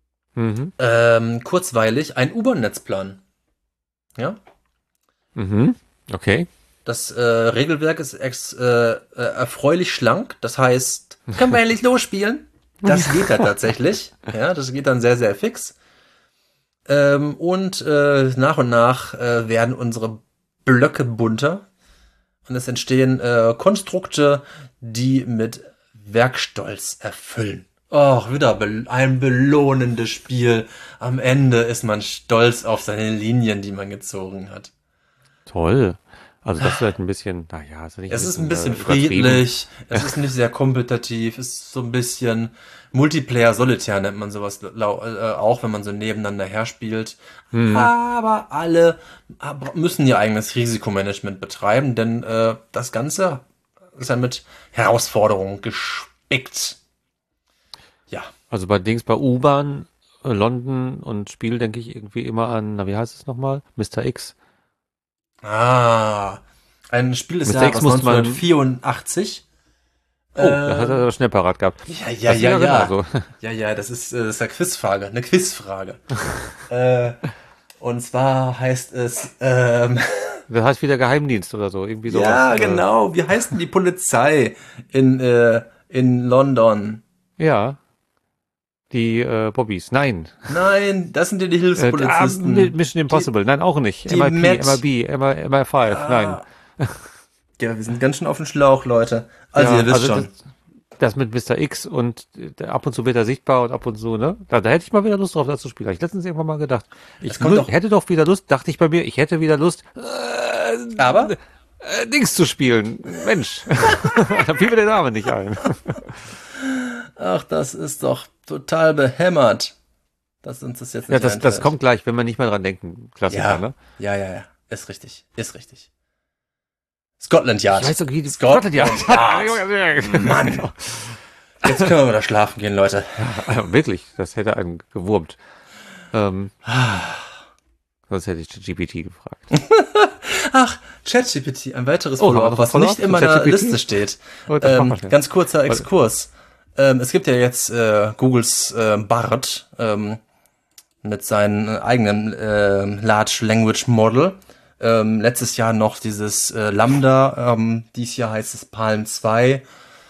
kurzweilig ein U-Bahn-Netz planen. Ja? Okay. Das Regelwerk ist erfreulich schlank. Das heißt, können wir endlich losspielen? Das geht dann tatsächlich. Ja, das geht dann sehr, sehr fix. Und nach und nach werden unsere Blöcke bunter. Und es entstehen Konstrukte, die mit Werkstolz erfüllen. Oh, wieder ein belohnendes Spiel. Am Ende ist man stolz auf seine Linien, die man gezogen hat. Toll. Also das ist halt ein bisschen, naja, ist nicht Es ist ein bisschen friedlich, es ist nicht sehr kompetitiv, es ist so ein bisschen Multiplayer-Solitär nennt man sowas auch, wenn man so nebeneinander herspielt. Aber alle müssen ihr eigenes Risikomanagement betreiben, denn das Ganze ist ja mit Herausforderungen gespickt. Ja. Also bei U-Bahn, London und Spiel denke ich irgendwie immer an, na wie heißt es nochmal? Mr. X. Ein Spiel des Mr. Jahres X muss 1984. Da hat er aber schnell parat gehabt. Ja. Genau so. Ja, das ist eine Quizfrage. Eine Quizfrage. Und zwar heißt es, Das heißt wieder Geheimdienst oder so, irgendwie sowas. ja, genau. Wie heißt denn die Polizei in London? Ja. Die Bobbys. Nein. Nein, das sind ja die Hilfspolizisten. Mission Impossible. Nein, auch nicht. die MIB, MI5. Nein. Ja, wir sind ganz schön auf dem Schlauch, Leute. Also ihr wisst schon. Das mit Mr. X und ab und zu wird er sichtbar und ab und zu, ne? Da hätte ich mal wieder Lust drauf, das zu spielen. Habe ich letztens irgendwann mal gedacht. Ich hätte doch wieder Lust, dachte ich bei mir, ich hätte wieder Lust, Aber Dings zu spielen. Mensch. Da fiel mir der Name nicht ein. ach, das ist doch total behämmert, dass uns das jetzt nicht Ja, das kommt gleich, wenn wir nicht mehr dran denken. Klassiker, ne? Ja. Ist richtig. Scotland Yard. Ich weiß doch, wie Scotland Yard. Mann. Jetzt können wir wieder schlafen gehen, Leute. Wirklich, das hätte einen gewurmt. Sonst hätte ich GPT gefragt. Ach, ChatGPT, ein weiteres Oh, Follow-up, was Follow-up nicht in zu meiner ChatGPT? Liste steht. Oh, das machen wir schnell. Ganz kurzer Exkurs. Es gibt ja jetzt Googles Bard mit seinem eigenen Large Language Model. Letztes Jahr noch dieses Lambda, dieses Jahr heißt es Palm 2.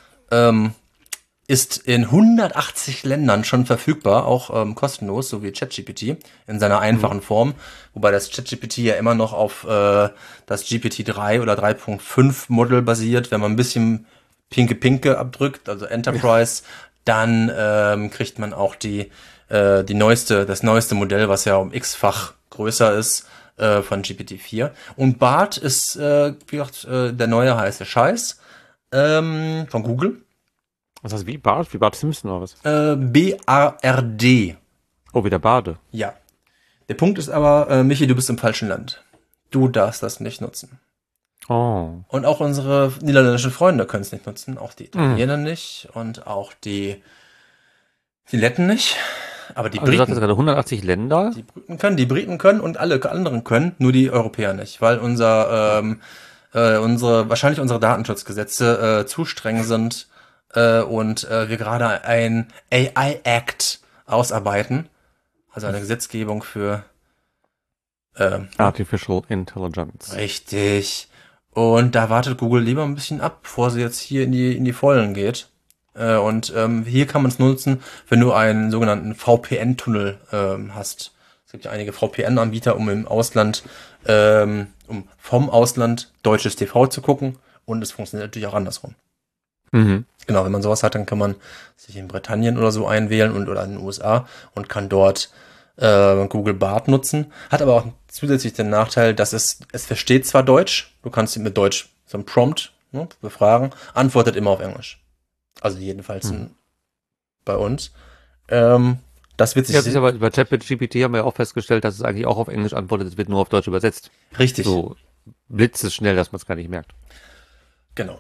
Ist in 180 Ländern schon verfügbar, auch kostenlos, so wie ChatGPT in seiner einfachen Form. Wobei das ChatGPT ja immer noch auf das GPT-3 oder 3.5 Modell basiert. Wenn man ein bisschen Pinke abdrückt, also Enterprise, dann kriegt man auch das neueste Modell, was ja um x-fach größer ist, von GPT-4. Und Bard ist, wie gesagt, der neue heiße Scheiß von Google. Was heißt wie Bart? Wie Bart Simpson oder was? B-A-R-D. Oh, wie der Bade. Ja. Der Punkt ist aber, Michi, du bist im falschen Land. Du darfst das nicht nutzen. Oh. Und auch unsere niederländischen Freunde können es nicht nutzen. Auch die Italiener nicht und auch die Letten nicht. Aber die Also du sagtest Briten, gerade 180 Länder. die Briten können und alle anderen können, nur die Europäer nicht, weil wahrscheinlich unsere Datenschutzgesetze zu streng sind und wir gerade ein AI-Act ausarbeiten, also eine Gesetzgebung für Artificial Intelligence. richtig. Und da wartet Google lieber ein bisschen ab, bevor sie jetzt hier in die Vollen geht. Und hier kann man es nutzen, wenn du einen sogenannten VPN-Tunnel hast. Es gibt ja einige VPN-Anbieter, um im Ausland, vom Ausland deutsches TV zu gucken. Und es funktioniert natürlich auch andersrum. Mhm. Genau, wenn man sowas hat, dann kann man sich in Britannien oder so einwählen oder in den USA und kann dort Google Bard nutzen. Hat aber auch zusätzlich den Nachteil, dass es versteht zwar Deutsch, du kannst ihn mit Deutsch so ein Prompt befragen, antwortet immer auf Englisch. Also jedenfalls bei uns. Das wird sich... Ja, aber bei ChatGPT haben wir ja auch festgestellt, dass es eigentlich auch auf Englisch antwortet, es wird nur auf Deutsch übersetzt. Richtig. So blitzesschnell, dass man es gar nicht merkt. Genau.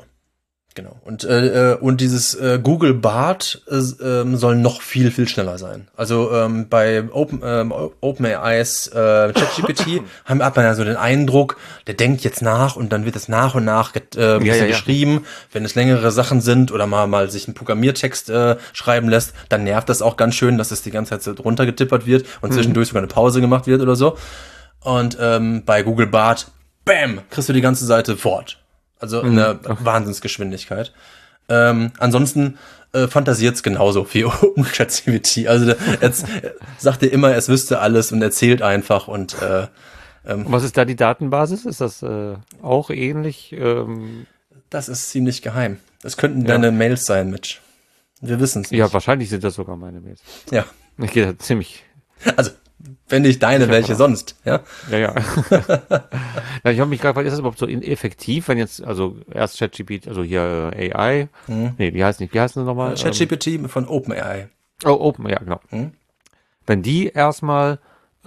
Und dieses Google Bard soll noch viel schneller sein. Also bei OpenAIs ChatGPT hat man ja so den Eindruck, der denkt jetzt nach und dann wird es nach und nach geschrieben. Wenn es längere Sachen sind oder mal sich einen Programmiertext schreiben lässt, dann nervt das auch ganz schön, dass es die ganze Zeit so drunter getippert wird und zwischendurch sogar eine Pause gemacht wird oder so. Und bei Google Bard, bam, kriegst du die ganze Seite fort. Also in einer Wahnsinnsgeschwindigkeit. Ansonsten fantasiert es genauso wie ChatGPT. Also jetzt sagt er immer, es wüsste alles und erzählt einfach und was ist da die Datenbasis? Ist das auch ähnlich? Das ist ziemlich geheim. Das könnten deine Mails sein, Mitch. Wir wissen es nicht. Ja, wahrscheinlich sind das sogar meine Mails. Ja. Ich gehe da ziemlich... Also, wenn nicht deine, welche sonst, ja? Ja. Ja, ich habe mich gerade gefragt, ist das überhaupt so ineffektiv, wenn jetzt, also erst ChatGPT, also hier AI, nee, wie heißen sie nochmal? ChatGPT von OpenAI. Oh, Open, ja, genau. Wenn die erstmal,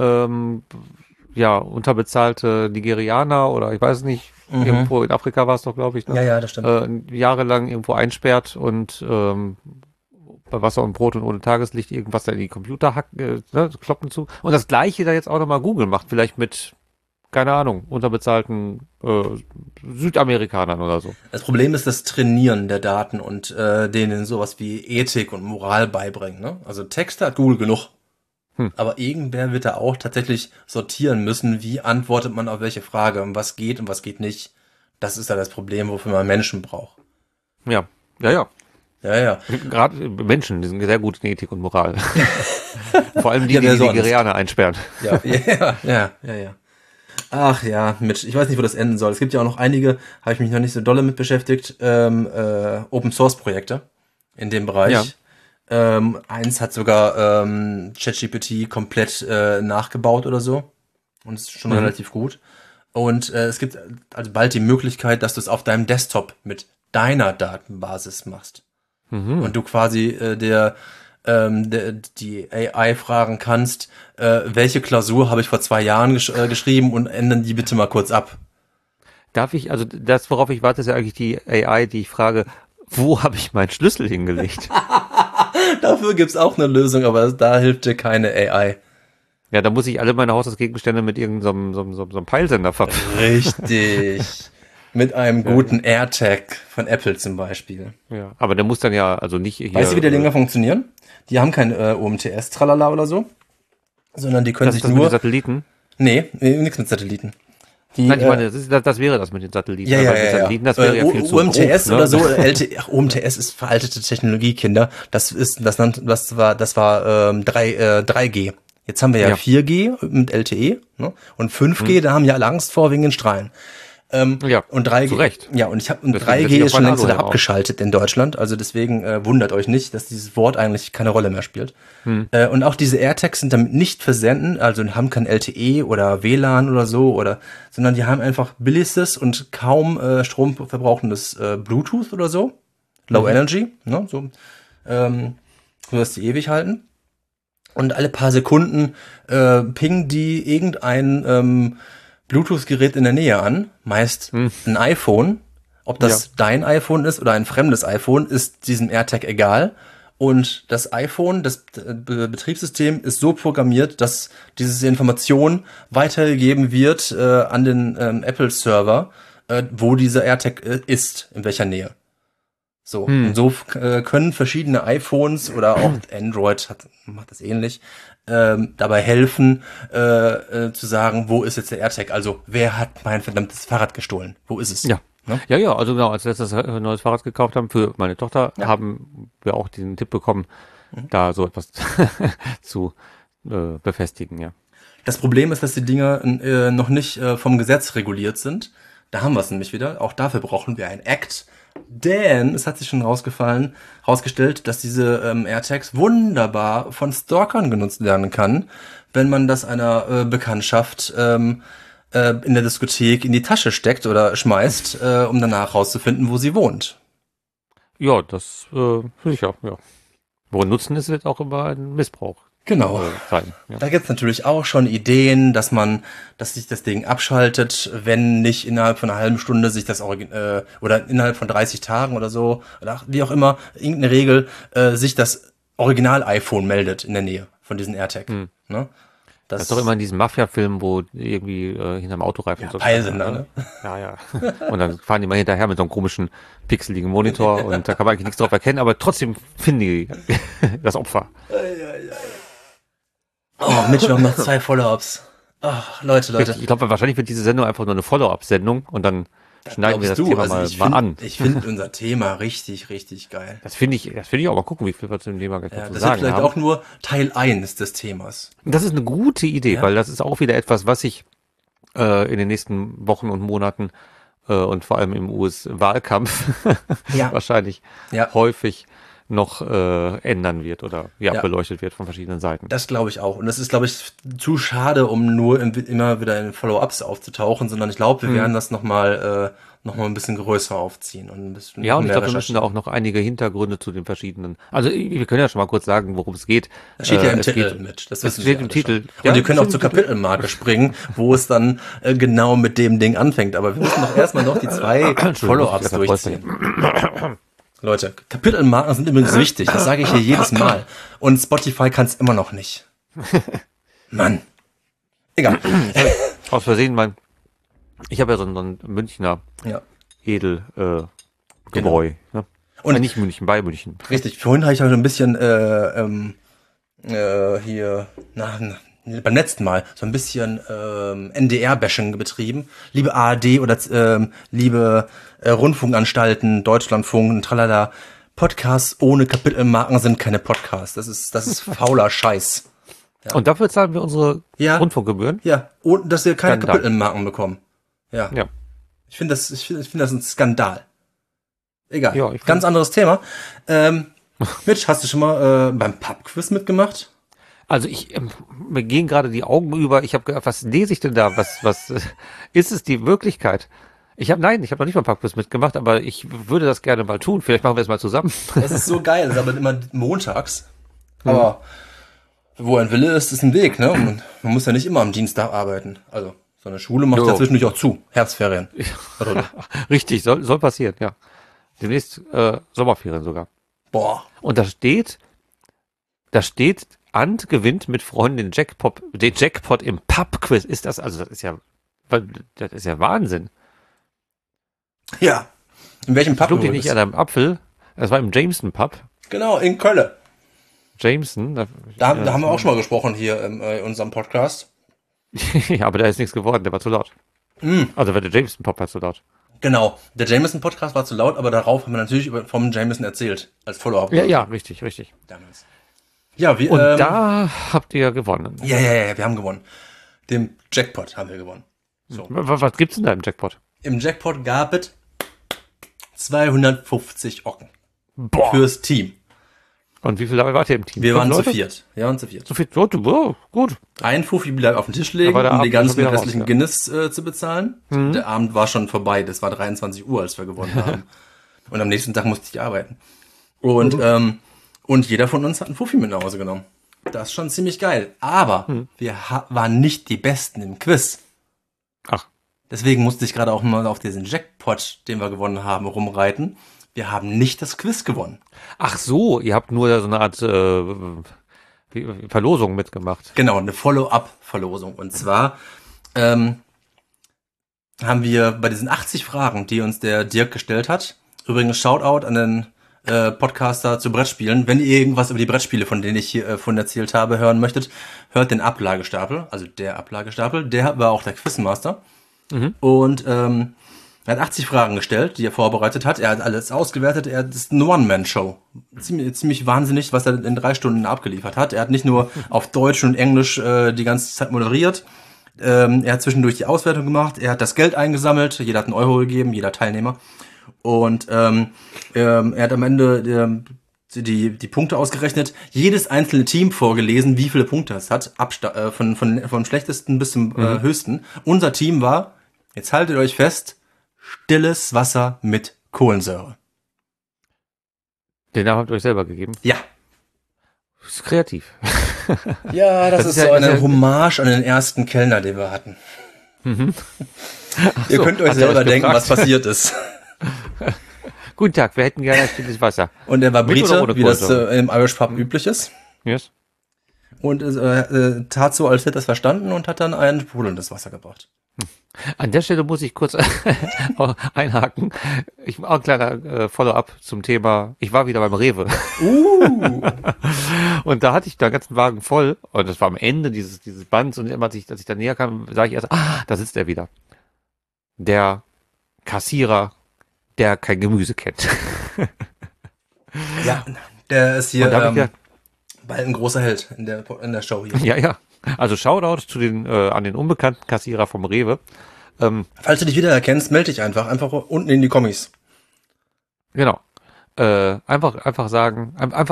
unterbezahlte Nigerianer oder ich weiß nicht, irgendwo in Afrika war es doch, glaube ich, ne? Ja, das stimmt. Jahrelang irgendwo einsperrt und bei Wasser und Brot und ohne Tageslicht irgendwas da in die Computer kloppen zu. Und das Gleiche da jetzt auch nochmal Google macht, vielleicht mit, keine Ahnung, unterbezahlten Südamerikanern oder so. Das Problem ist das Trainieren der Daten und denen sowas wie Ethik und Moral beibringen. Ne? Also Texte hat Google genug. Aber irgendwer wird da auch tatsächlich sortieren müssen, wie antwortet man auf welche Frage und was geht nicht. Das ist ja das Problem, wofür man Menschen braucht. Ja. Ja. Gerade Menschen, die sind sehr gut in Ethik und Moral. Vor allem die Nigerianer einsperren. Ja. Ach ja, Mitch, ich weiß nicht, wo das enden soll. Es gibt ja auch noch einige, habe ich mich noch nicht so dolle mit beschäftigt, Open-Source-Projekte in dem Bereich. Ja. Eins hat sogar ChatGPT komplett nachgebaut oder so. Und ist schon relativ gut. Und es gibt also bald die Möglichkeit, dass du es auf deinem Desktop mit deiner Datenbasis machst. Und du quasi die AI fragen kannst, welche Klausur habe ich vor 2 Jahren geschrieben und ändern die bitte mal kurz ab. Darf ich, also das, worauf ich warte, ist ja eigentlich die AI, die ich frage, wo habe ich meinen Schlüssel hingelegt? Dafür gibt's auch eine Lösung, aber da hilft dir keine AI. Ja, da muss ich alle meine Haushaltsgegenstände mit irgendeinem so einem Peilsender verbinden. Richtig. Mit einem guten AirTag von Apple zum Beispiel. Ja, aber der muss dann ja also nicht hier. Weißt du, wie die Dinger funktionieren? Die haben kein UMTS-Tralala oder so, sondern die können das sich das nur... mit den Satelliten? Nee, nichts mit Satelliten. Nein, ich meine, das wäre das mit den Satelliten. Ja, aber ja, mit ja. Satelliten, das wäre ja viel zu UMTS grob, ne? oder so, UMTS ist veraltete Technologie, Kinder. Das war 3G. Jetzt haben wir ja 4G mit LTE, ne? Und 5G, da haben ja alle Angst vor wegen den Strahlen. Ja, Und 3G, zu Recht. ja, und Deswegen 3G ist schon längst wieder auch. abgeschaltet in Deutschland, also deswegen wundert euch nicht, dass dieses Wort eigentlich keine Rolle mehr spielt. Und auch diese AirTags sind damit nicht versenden, also haben kein LTE oder WLAN oder so, sondern die haben einfach billigstes und kaum stromverbrauchendes Bluetooth oder so, Low Energy, ne, so dass die ewig halten. Und alle paar Sekunden pingen die irgendein Bluetooth-Gerät in der Nähe an, meist ein iPhone. Ob das dein iPhone ist oder ein fremdes iPhone, ist diesem AirTag egal. Und das iPhone, das Betriebssystem ist so programmiert, dass diese Information weitergegeben wird an den Apple-Server, wo dieser AirTag ist, in welcher Nähe. So, und so können verschiedene iPhones oder auch Android macht das ähnlich, dabei helfen, zu sagen, wo ist jetzt der AirTag? Also, wer hat mein verdammtes Fahrrad gestohlen? Wo ist es? Ja. Ne? Ja, also genau, als wir letztes ein neues Fahrrad gekauft haben für meine Tochter, haben wir auch diesen Tipp bekommen, da so etwas zu befestigen, ja. Das Problem ist, dass die Dinger noch nicht vom Gesetz reguliert sind. Da haben wir es nämlich wieder. Auch dafür brauchen wir ein Act. Denn es hat sich schon rausgestellt, dass diese AirTags wunderbar von Stalkern genutzt werden kann, wenn man das einer Bekanntschaft in der Diskothek in die Tasche steckt oder schmeißt, um danach rauszufinden, wo sie wohnt. Ja, das sicher, ja. Worin Nutzen ist, wird auch immer ein Missbrauch Genau. sein. Ja. Da gibt's natürlich auch schon Ideen, dass sich das Ding abschaltet, wenn nicht innerhalb von einer halben Stunde sich das oder innerhalb von 30 Tagen oder so, oder wie auch immer, irgendeine Regel, sich das Original-iPhone meldet in der Nähe von diesem AirTag. Ne? Das ist doch immer in diesen Mafia-Filmen, wo irgendwie hinterm Autoreifen so Peilsender, ne? Ja. Und dann fahren die mal hinterher mit so einem komischen pixeligen Monitor und da kann man eigentlich nichts drauf erkennen, aber trotzdem finden die das Opfer. Oh, Mitch, wir haben noch 2 Follow-ups. Oh, Leute. Ich glaube, wahrscheinlich wird diese Sendung einfach nur eine Follow-up-Sendung und dann schneiden wir das Thema mal an. Ich finde unser Thema richtig, richtig geil. Das finde ich auch. Mal gucken, wie viel wir zu dem Thema gleich noch zu Das ist sagen vielleicht haben. auch nur Teil 1 des Themas. Das ist eine gute Idee, weil das ist auch wieder etwas, was sich in den nächsten Wochen und Monaten und vor allem im US-Wahlkampf wahrscheinlich häufig noch ändern wird oder beleuchtet wird von verschiedenen Seiten. Das glaube ich auch. Und das ist, glaube ich, zu schade, um nur immer wieder in Follow-ups aufzutauchen, sondern ich glaube, wir werden das noch mal ein bisschen größer aufziehen. Und ein bisschen und ich glaube, wir müssen da auch noch einige Hintergründe zu den verschiedenen. Also wir können ja schon mal kurz sagen, worum es geht. Das steht ja im Titel mit. Das steht im Titel. Und ihr könnt auch zur Kapitelmarke springen, wo es dann genau mit dem Ding anfängt. Aber wir müssen doch erstmal noch die 2 Follow-ups durchziehen. Leute, Kapitelmarken sind übrigens wichtig. Das sage ich hier jedes Mal. Und Spotify kann es immer noch nicht. Mann. Egal. Aus Versehen, ich habe ja so ein Münchner Edelgebräu. Ne? Und nicht München, bei München. Richtig. Vorhin habe ich halt ein bisschen beim letzten Mal so ein bisschen NDR-Bashing betrieben. Liebe ARD oder liebe Rundfunkanstalten, Deutschlandfunk, tralala, Podcasts ohne Kapitelmarken sind keine Podcasts. Das ist fauler Scheiß. Ja. Und dafür zahlen wir unsere Rundfunkgebühren? Ja, und dass wir keine Kapitelmarken bekommen. Ja. Ja. Ich finde das ein Skandal. Egal. Ja, ganz anderes Thema. Mitch, hast du schon mal beim Pubquiz mitgemacht? Also mir gehen gerade die Augen über. Ich habe gedacht, was lese ich denn da? Was ist es die Wirklichkeit? Ich habe noch nicht mal Pubquiz mitgemacht, aber ich würde das gerne mal tun. Vielleicht machen wir es mal zusammen. Es ist so geil, es ist aber immer montags. Aber wo ein Wille ist, ist ein Weg, ne? Und man muss ja nicht immer am Dienstag arbeiten. Also so eine Schule macht ja zwischendurch auch zu. Herbstferien. Richtig, soll passieren, ja. Demnächst Sommerferien sogar. Boah. Und da steht, Ant gewinnt mit Freunden den Jackpot im Pub-Quiz. Das ist ja Wahnsinn. Ja. In welchem Pub Schlug dich nicht an einem Apfel. Das war im Jameson Pub. Genau, in Köln. Jameson. Da haben wir auch schon mal gesprochen hier in unserem Podcast. Ja, aber da ist nichts geworden, der war zu laut. Also der Jameson Pub war zu laut. Genau, der Jameson-Podcast war zu laut, aber darauf haben wir natürlich vom Jameson erzählt, als Follow-up. Ja, richtig. Damals. Ja, Und da habt ihr gewonnen. Ja, wir haben gewonnen. Den Jackpot haben wir gewonnen. So. Was gibt's denn da im Jackpot? Im Jackpot gab es 250 Ocken. Boah. Fürs Team. Und wie viel dabei wart ihr im Team? Wir waren zu Leute? viert. So viel Leute, wow, gut. Ein Fuffi bleibt auf den Tisch legen, Da war der um die Abend ganzen schon wieder restlichen raus, ja. Guinness zu bezahlen. Der Abend war schon vorbei. Das war 23 Uhr, als wir gewonnen haben. Und am nächsten Tag musste ich arbeiten. Und jeder von uns hat einen Fuffi mit nach Hause genommen. Das ist schon ziemlich geil. Aber wir waren nicht die Besten im Quiz. Ach. Deswegen musste ich gerade auch mal auf diesen Jackpot, den wir gewonnen haben, rumreiten. Wir haben nicht das Quiz gewonnen. Ach so, ihr habt nur so eine Art Verlosung mitgemacht. Genau, eine Follow-up-Verlosung. Und zwar haben wir bei diesen 80 Fragen, die uns der Dirk gestellt hat, übrigens Shoutout an den Podcaster zu Brettspielen. Wenn ihr irgendwas über die Brettspiele, von denen ich hier von erzählt habe, hören möchtet, hört den Ablagestapel, also der Ablagestapel. Der war auch der Quizmaster. Und er hat 80 Fragen gestellt, die er vorbereitet hat. Er hat alles ausgewertet. Das ist eine One-Man-Show. Ziemlich wahnsinnig, was er in 3 Stunden abgeliefert hat. Er hat nicht nur auf Deutsch und Englisch die ganze Zeit moderiert. Er hat zwischendurch die Auswertung gemacht. Er hat das Geld eingesammelt. Jeder hat einen Euro gegeben, jeder Teilnehmer. Und er hat am Ende die Punkte ausgerechnet. Jedes einzelne Team vorgelesen, wie viele Punkte es hat. Vom schlechtesten bis zum höchsten. Unser Team war, jetzt haltet euch fest, stilles Wasser mit Kohlensäure. Den Namen habt ihr euch selber gegeben? Ja. Das ist kreativ. Ja, das ist so eine Hommage an den ersten Kellner, den wir hatten. Ihr könnt euch selber denken, was passiert ist. Guten Tag, wir hätten gerne stilles Wasser. Und er war Mit oder Brite, ohne wie das Kohlensäure? im Irish Pub üblich ist. Yes. Und tat so, als hätte er es verstanden und hat dann ein sprudelndes Wasser gebracht. An der Stelle muss ich kurz einhaken. Ich mache ein kleiner Follow-up zum Thema. Ich war wieder beim Rewe. Und da hatte ich da einen ganzen Wagen voll. Und das war am Ende dieses Bands. Und immer, als ich da näher kam, sage ich erst, da sitzt er wieder. Der Kassierer, der kein Gemüse kennt. Ja, der ist hier Und da hab ich gedacht, bald ein großer Held in der Show hier. ja. Also Shoutout zu an den unbekannten Kassierer vom Rewe. Falls du dich wiedererkennst, melde dich einfach unten in die Kommis. Genau. Einfach sagen, einfach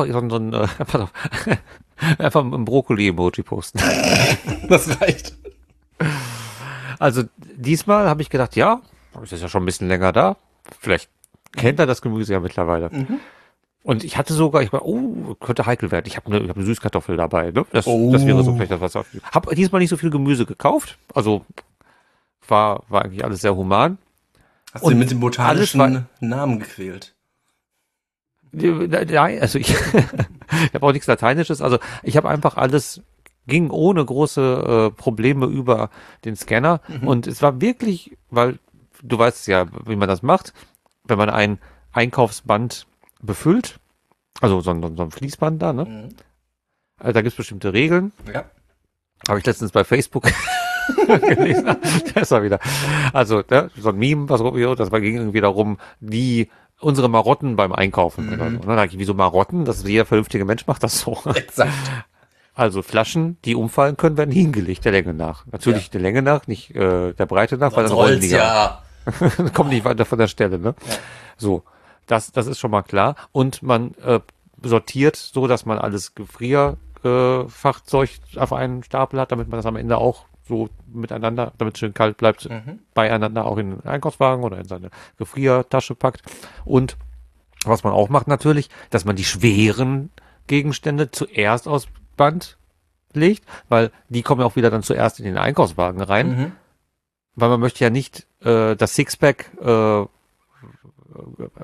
einfach ein Brokkoli-Emoji posten. Das reicht. Also diesmal habe ich gedacht, ja, das ist ja schon ein bisschen länger da. Vielleicht kennt er das Gemüse ja mittlerweile. Und ich hatte sogar, könnte heikel werden. Ich habe eine Süßkartoffel dabei. Ne? Das wäre so vielleicht das, was ich habe diesmal nicht so viel Gemüse gekauft. Also war eigentlich alles sehr human. Hast du ihn mit dem botanischen Namen gequält? Nein, also ich habe auch nichts Lateinisches. Also ich habe einfach alles, ging ohne große Probleme über den Scanner. Und es war wirklich, weil du weißt ja, wie man das macht, wenn man ein Einkaufsband befüllt, also so ein Fließband da, ne? Also da gibt's bestimmte Regeln. Ja. Habe ich letztens bei Facebook gelesen. Das war wieder. Also, ne, so ein Meme, das ging irgendwie darum, unsere Marotten beim Einkaufen. Oder so. Und dann dachte ich, wieso Marotten? Jeder vernünftige Mensch macht das so. Exakt. Also Flaschen, die umfallen können, werden hingelegt, der Länge nach. Natürlich der Länge nach, nicht der Breite nach, weil dann rollen die ja. Kommen nicht weiter von der Stelle, ne? Ja. So. Das ist schon mal klar. Und man sortiert so, dass man alles Gefrierfachzeug auf einen Stapel hat, damit man das am Ende auch so miteinander, damit es schön kalt bleibt, beieinander auch in den Einkaufswagen oder in seine Gefriertasche packt. Und was man auch macht natürlich, dass man die schweren Gegenstände zuerst aus Band legt, weil die kommen ja auch wieder dann zuerst in den Einkaufswagen rein. Weil man möchte ja nicht das Sixpack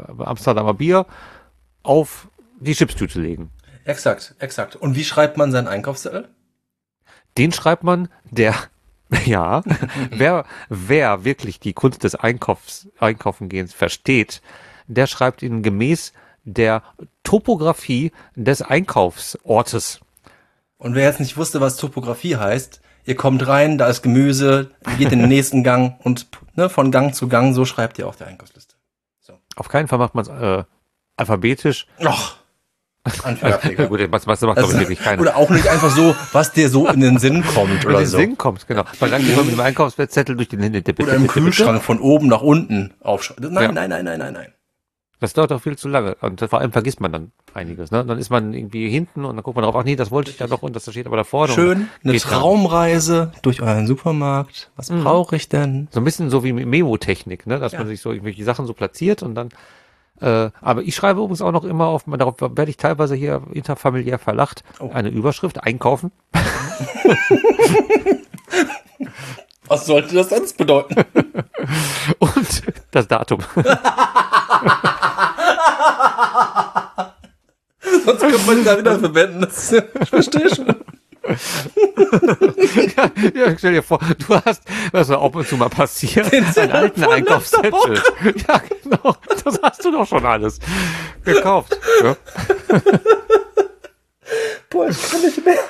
Amsterdamer Bier auf die Chipstüte legen. Exakt. Und wie schreibt man seinen Einkaufszettel? Den schreibt man, ja, wer wirklich die Kunst des Einkaufengehens versteht, der schreibt ihn gemäß der Topografie des Einkaufsortes. Und wer jetzt nicht wusste, was Topografie heißt, ihr kommt rein, da ist Gemüse, ihr geht in den nächsten Gang und von Gang zu Gang, so schreibt ihr auf der Einkaufsliste. So. Auf keinen Fall macht man es alphabetisch. Och, Anfängerfehler. Gut, was macht glaube ich wirklich keiner. Oder auch nicht einfach so, was dir so in den Sinn kommt oder so. Genau. Weil dann geht man mit dem Einkaufszettel durch den Oder im Kühlschrank von oben nach unten aufschreiben. Nein. Das dauert auch viel zu lange. Und vor allem vergisst man dann einiges. Ne? Dann ist man irgendwie hinten und dann guckt man drauf, ach nee, das wollte ich ja noch und das steht aber da vorne. Schön, eine Traumreise durch euren Supermarkt. Was brauche ich denn? So ein bisschen so wie Memo-Technik, ne? Dass man sich so irgendwelche Sachen so platziert und dann aber ich schreibe übrigens auch noch immer darauf werde ich teilweise hier interfamiliär verlacht, eine Überschrift, einkaufen. Was sollte das sonst bedeuten? Und das Datum. Sonst könnte man da wieder verwenden. Ich verstehe schon. Ja, stell dir vor, du hast, was ab und zu mal passiert, einen alten Einkaufszettel. Ja, genau, das hast du doch schon alles gekauft. Ja. Boah, ich kann nicht mehr.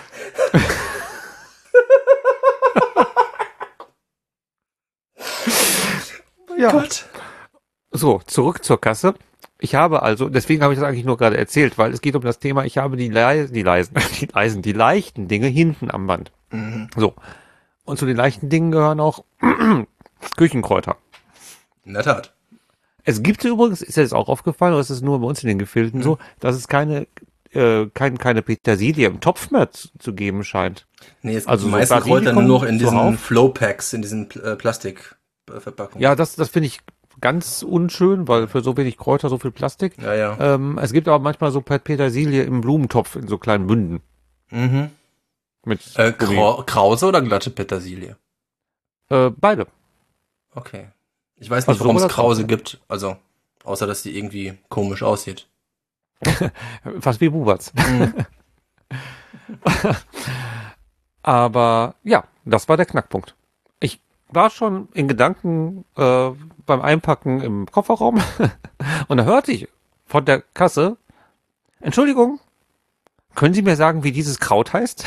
Ja. Gott. So, zurück zur Kasse. Ich habe also, deswegen habe ich das eigentlich nur gerade erzählt, weil es geht um das Thema, ich habe die leichten Dinge hinten am Band. Mhm. So. Und zu den leichten Dingen gehören auch Küchenkräuter. In der Tat. Es gibt übrigens, ist jetzt auch aufgefallen, oder ist es nur bei uns in den Gefilden so, dass es keine Petersilie im Topf mehr zu geben scheint. Nee, es gibt Also die so meisten Kräuter nur noch in diesen zuhauf. Flow-Packs, in diesen Plastikverpackungen. Ja, das finde ich ganz unschön, weil für so wenig Kräuter so viel Plastik. Ja. Es gibt aber manchmal so Petersilie im Blumentopf in so kleinen Bünden. Mhm. Mit Krause oder glatte Petersilie? Beide. Okay. Ich weiß nicht, Also warum es sowohl als Krause auch. gibt. Also, außer dass die irgendwie komisch aussieht. Fast wie Buberts. Mhm. Aber ja, das war der Knackpunkt. Ich war schon in Gedanken beim Einpacken im Kofferraum und da hörte ich von der Kasse, Entschuldigung, können Sie mir sagen, wie dieses Kraut heißt?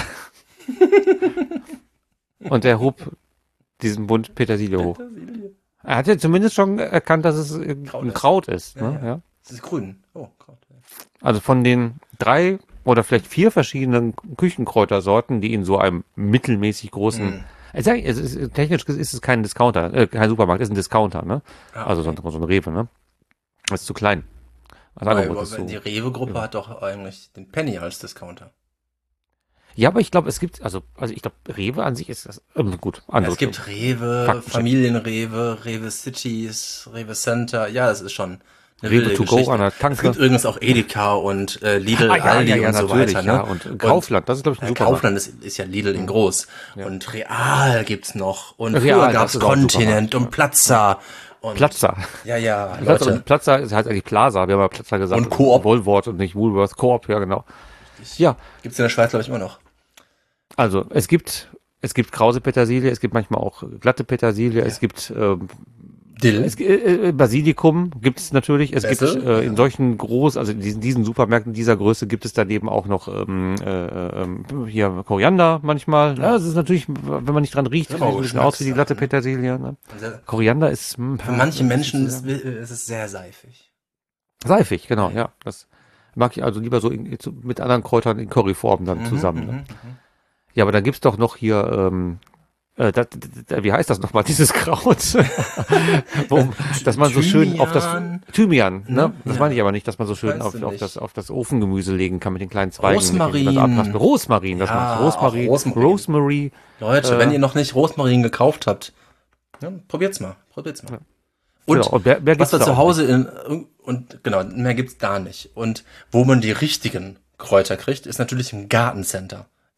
Und er hob diesen Bund Petersilie hoch. Er hat ja zumindest schon erkannt, dass es ein Kraut ist. Ne? Ja. Es ist grün. Oh, Kraut. Also von den 3 oder vielleicht 4 verschiedenen Küchenkräutersorten, die in so einem mittelmäßig großen, technisch ist es kein Discounter, kein Supermarkt, ist ein Discounter, ne? Also so ein Rewe, ne? Das ist zu klein. Aber die Rewe-Gruppe hat doch eigentlich den Penny als Discounter. Ja, aber ich glaube, es gibt, also ich glaube, Rewe an sich ist das, gut. Es gibt Rewe, Familienrewe, Rewe Cities, Rewe Center, ja, das ist schon eine Rewe wilde to Geschichte. go an der Es Tanke. gibt übrigens auch Edeka und Lidl, Aldi und so weiter. Ne? Ja. Und Kaufland, das ist, glaube ich, ein Supermarkt. Kaufland ist ja Lidl in groß. Ja. Und Real gibt's noch. Und Real, früher gab's Kontinent und Plaza. Und Plaza. Ja, Leute. Plaza heißt eigentlich Plaza, wir haben ja Plaza gesagt. Und Coop. Woolworth und nicht Woolworth. Coop, ja genau. Ja. Gibt's in der Schweiz, glaube ich, immer noch. Also, es gibt krause Petersilie, es gibt manchmal auch glatte Petersilie, es gibt Dill. Basilikum gibt es natürlich. Es gibt Bessel? in solchen also in diesen Supermärkten dieser Größe gibt es daneben auch noch hier Koriander manchmal. Ja, das ist natürlich, wenn man nicht dran riecht, sieht ein bisschen aus wie die glatte Petersilie. Ne? Koriander ist für manche Menschen ist es sehr seifig. Seifig, genau, ja. Das mag ich also lieber so mit anderen Kräutern in Curryform dann zusammen. Ne? Ja, aber dann gibt's doch noch hier, wie heißt das nochmal, dieses Kraut? Dass man so schön auf das Thymian, ne? Das meine ich aber nicht, dass man so schön auf das Ofengemüse legen kann mit den kleinen Zweigen. Rosmarin. Das macht Rosemary. Leute, wenn ihr noch nicht Rosmarin gekauft habt, ja, probiert's mal. Und, genau, und mehr was wir zu Hause mehr gibt's da nicht. Und wo man die richtigen Kräuter kriegt, ist natürlich im Gartencenter.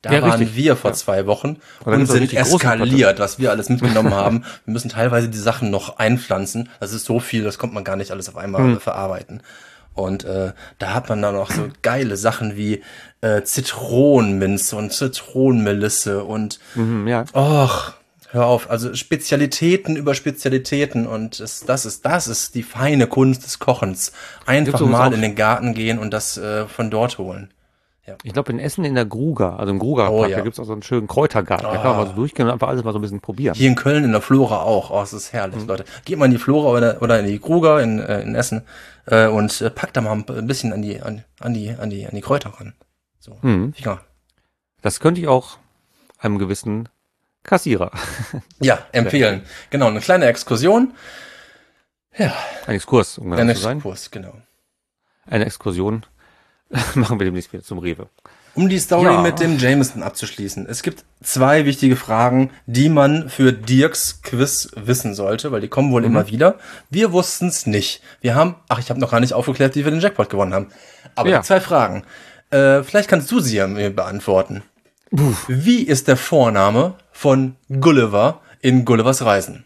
Da Ja, waren richtig. wir vor 2 Wochen Und da und gibt's auch sind richtig große eskaliert, was wir alles mitgenommen haben. Wir müssen teilweise die Sachen noch einpflanzen. Das ist so viel, das kommt man gar nicht alles auf einmal verarbeiten. Und da hat man dann auch so geile Sachen wie Zitronenminze und Zitronenmelisse und Ja. och, hör auf, also Spezialitäten über Spezialitäten und das ist die feine Kunst des Kochens. Einfach Gibt's übrigens mal auch- in den Garten gehen und das von dort holen. Ich glaube, in Essen in der Gruger, also im Gruger Oh, Park, ja. da gibt's auch so einen schönen Kräutergarten. Da kann man mal so durchgehen und einfach alles mal so ein bisschen probieren. Hier in Köln in der Flora auch. Oh, es ist herrlich, Leute. Geht mal in die Flora oder in die Kruger in Essen und packt da mal ein bisschen an die Kräuter ran. So. Ja. Das könnte ich auch einem gewissen Kassierer. Ja, empfehlen. Genau, eine kleine Exkursion. Ein Exkurs, um Ein genau zu sein. Exkurs, genau. Eine Exkursion machen wir demnächst wieder zum Rewe. Um die Story Ja. mit dem Jameson abzuschließen. Es gibt 2 wichtige Fragen, die man für Dirks Quiz wissen sollte, weil die kommen wohl immer wieder. Wir wussten es nicht. Ich habe noch gar nicht aufgeklärt, wie wir den Jackpot gewonnen haben. Aber Ja. die 2 Fragen. Vielleicht kannst du sie mir beantworten. Wie ist der Vorname von Gulliver in Gullivers Reisen?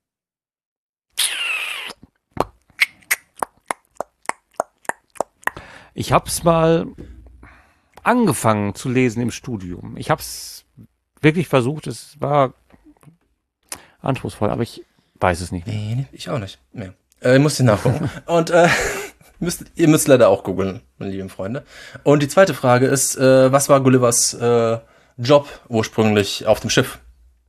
Ich hab's mal angefangen zu lesen im Studium. Ich hab's wirklich versucht, es war anspruchsvoll, aber ich weiß es nicht mehr. Nee, ich auch nicht. Mehr. Ich muss den nachgucken. Und ihr müsst leider auch googeln, meine lieben Freunde. Und die zweite Frage ist, was war Gullivers Job ursprünglich auf dem Schiff?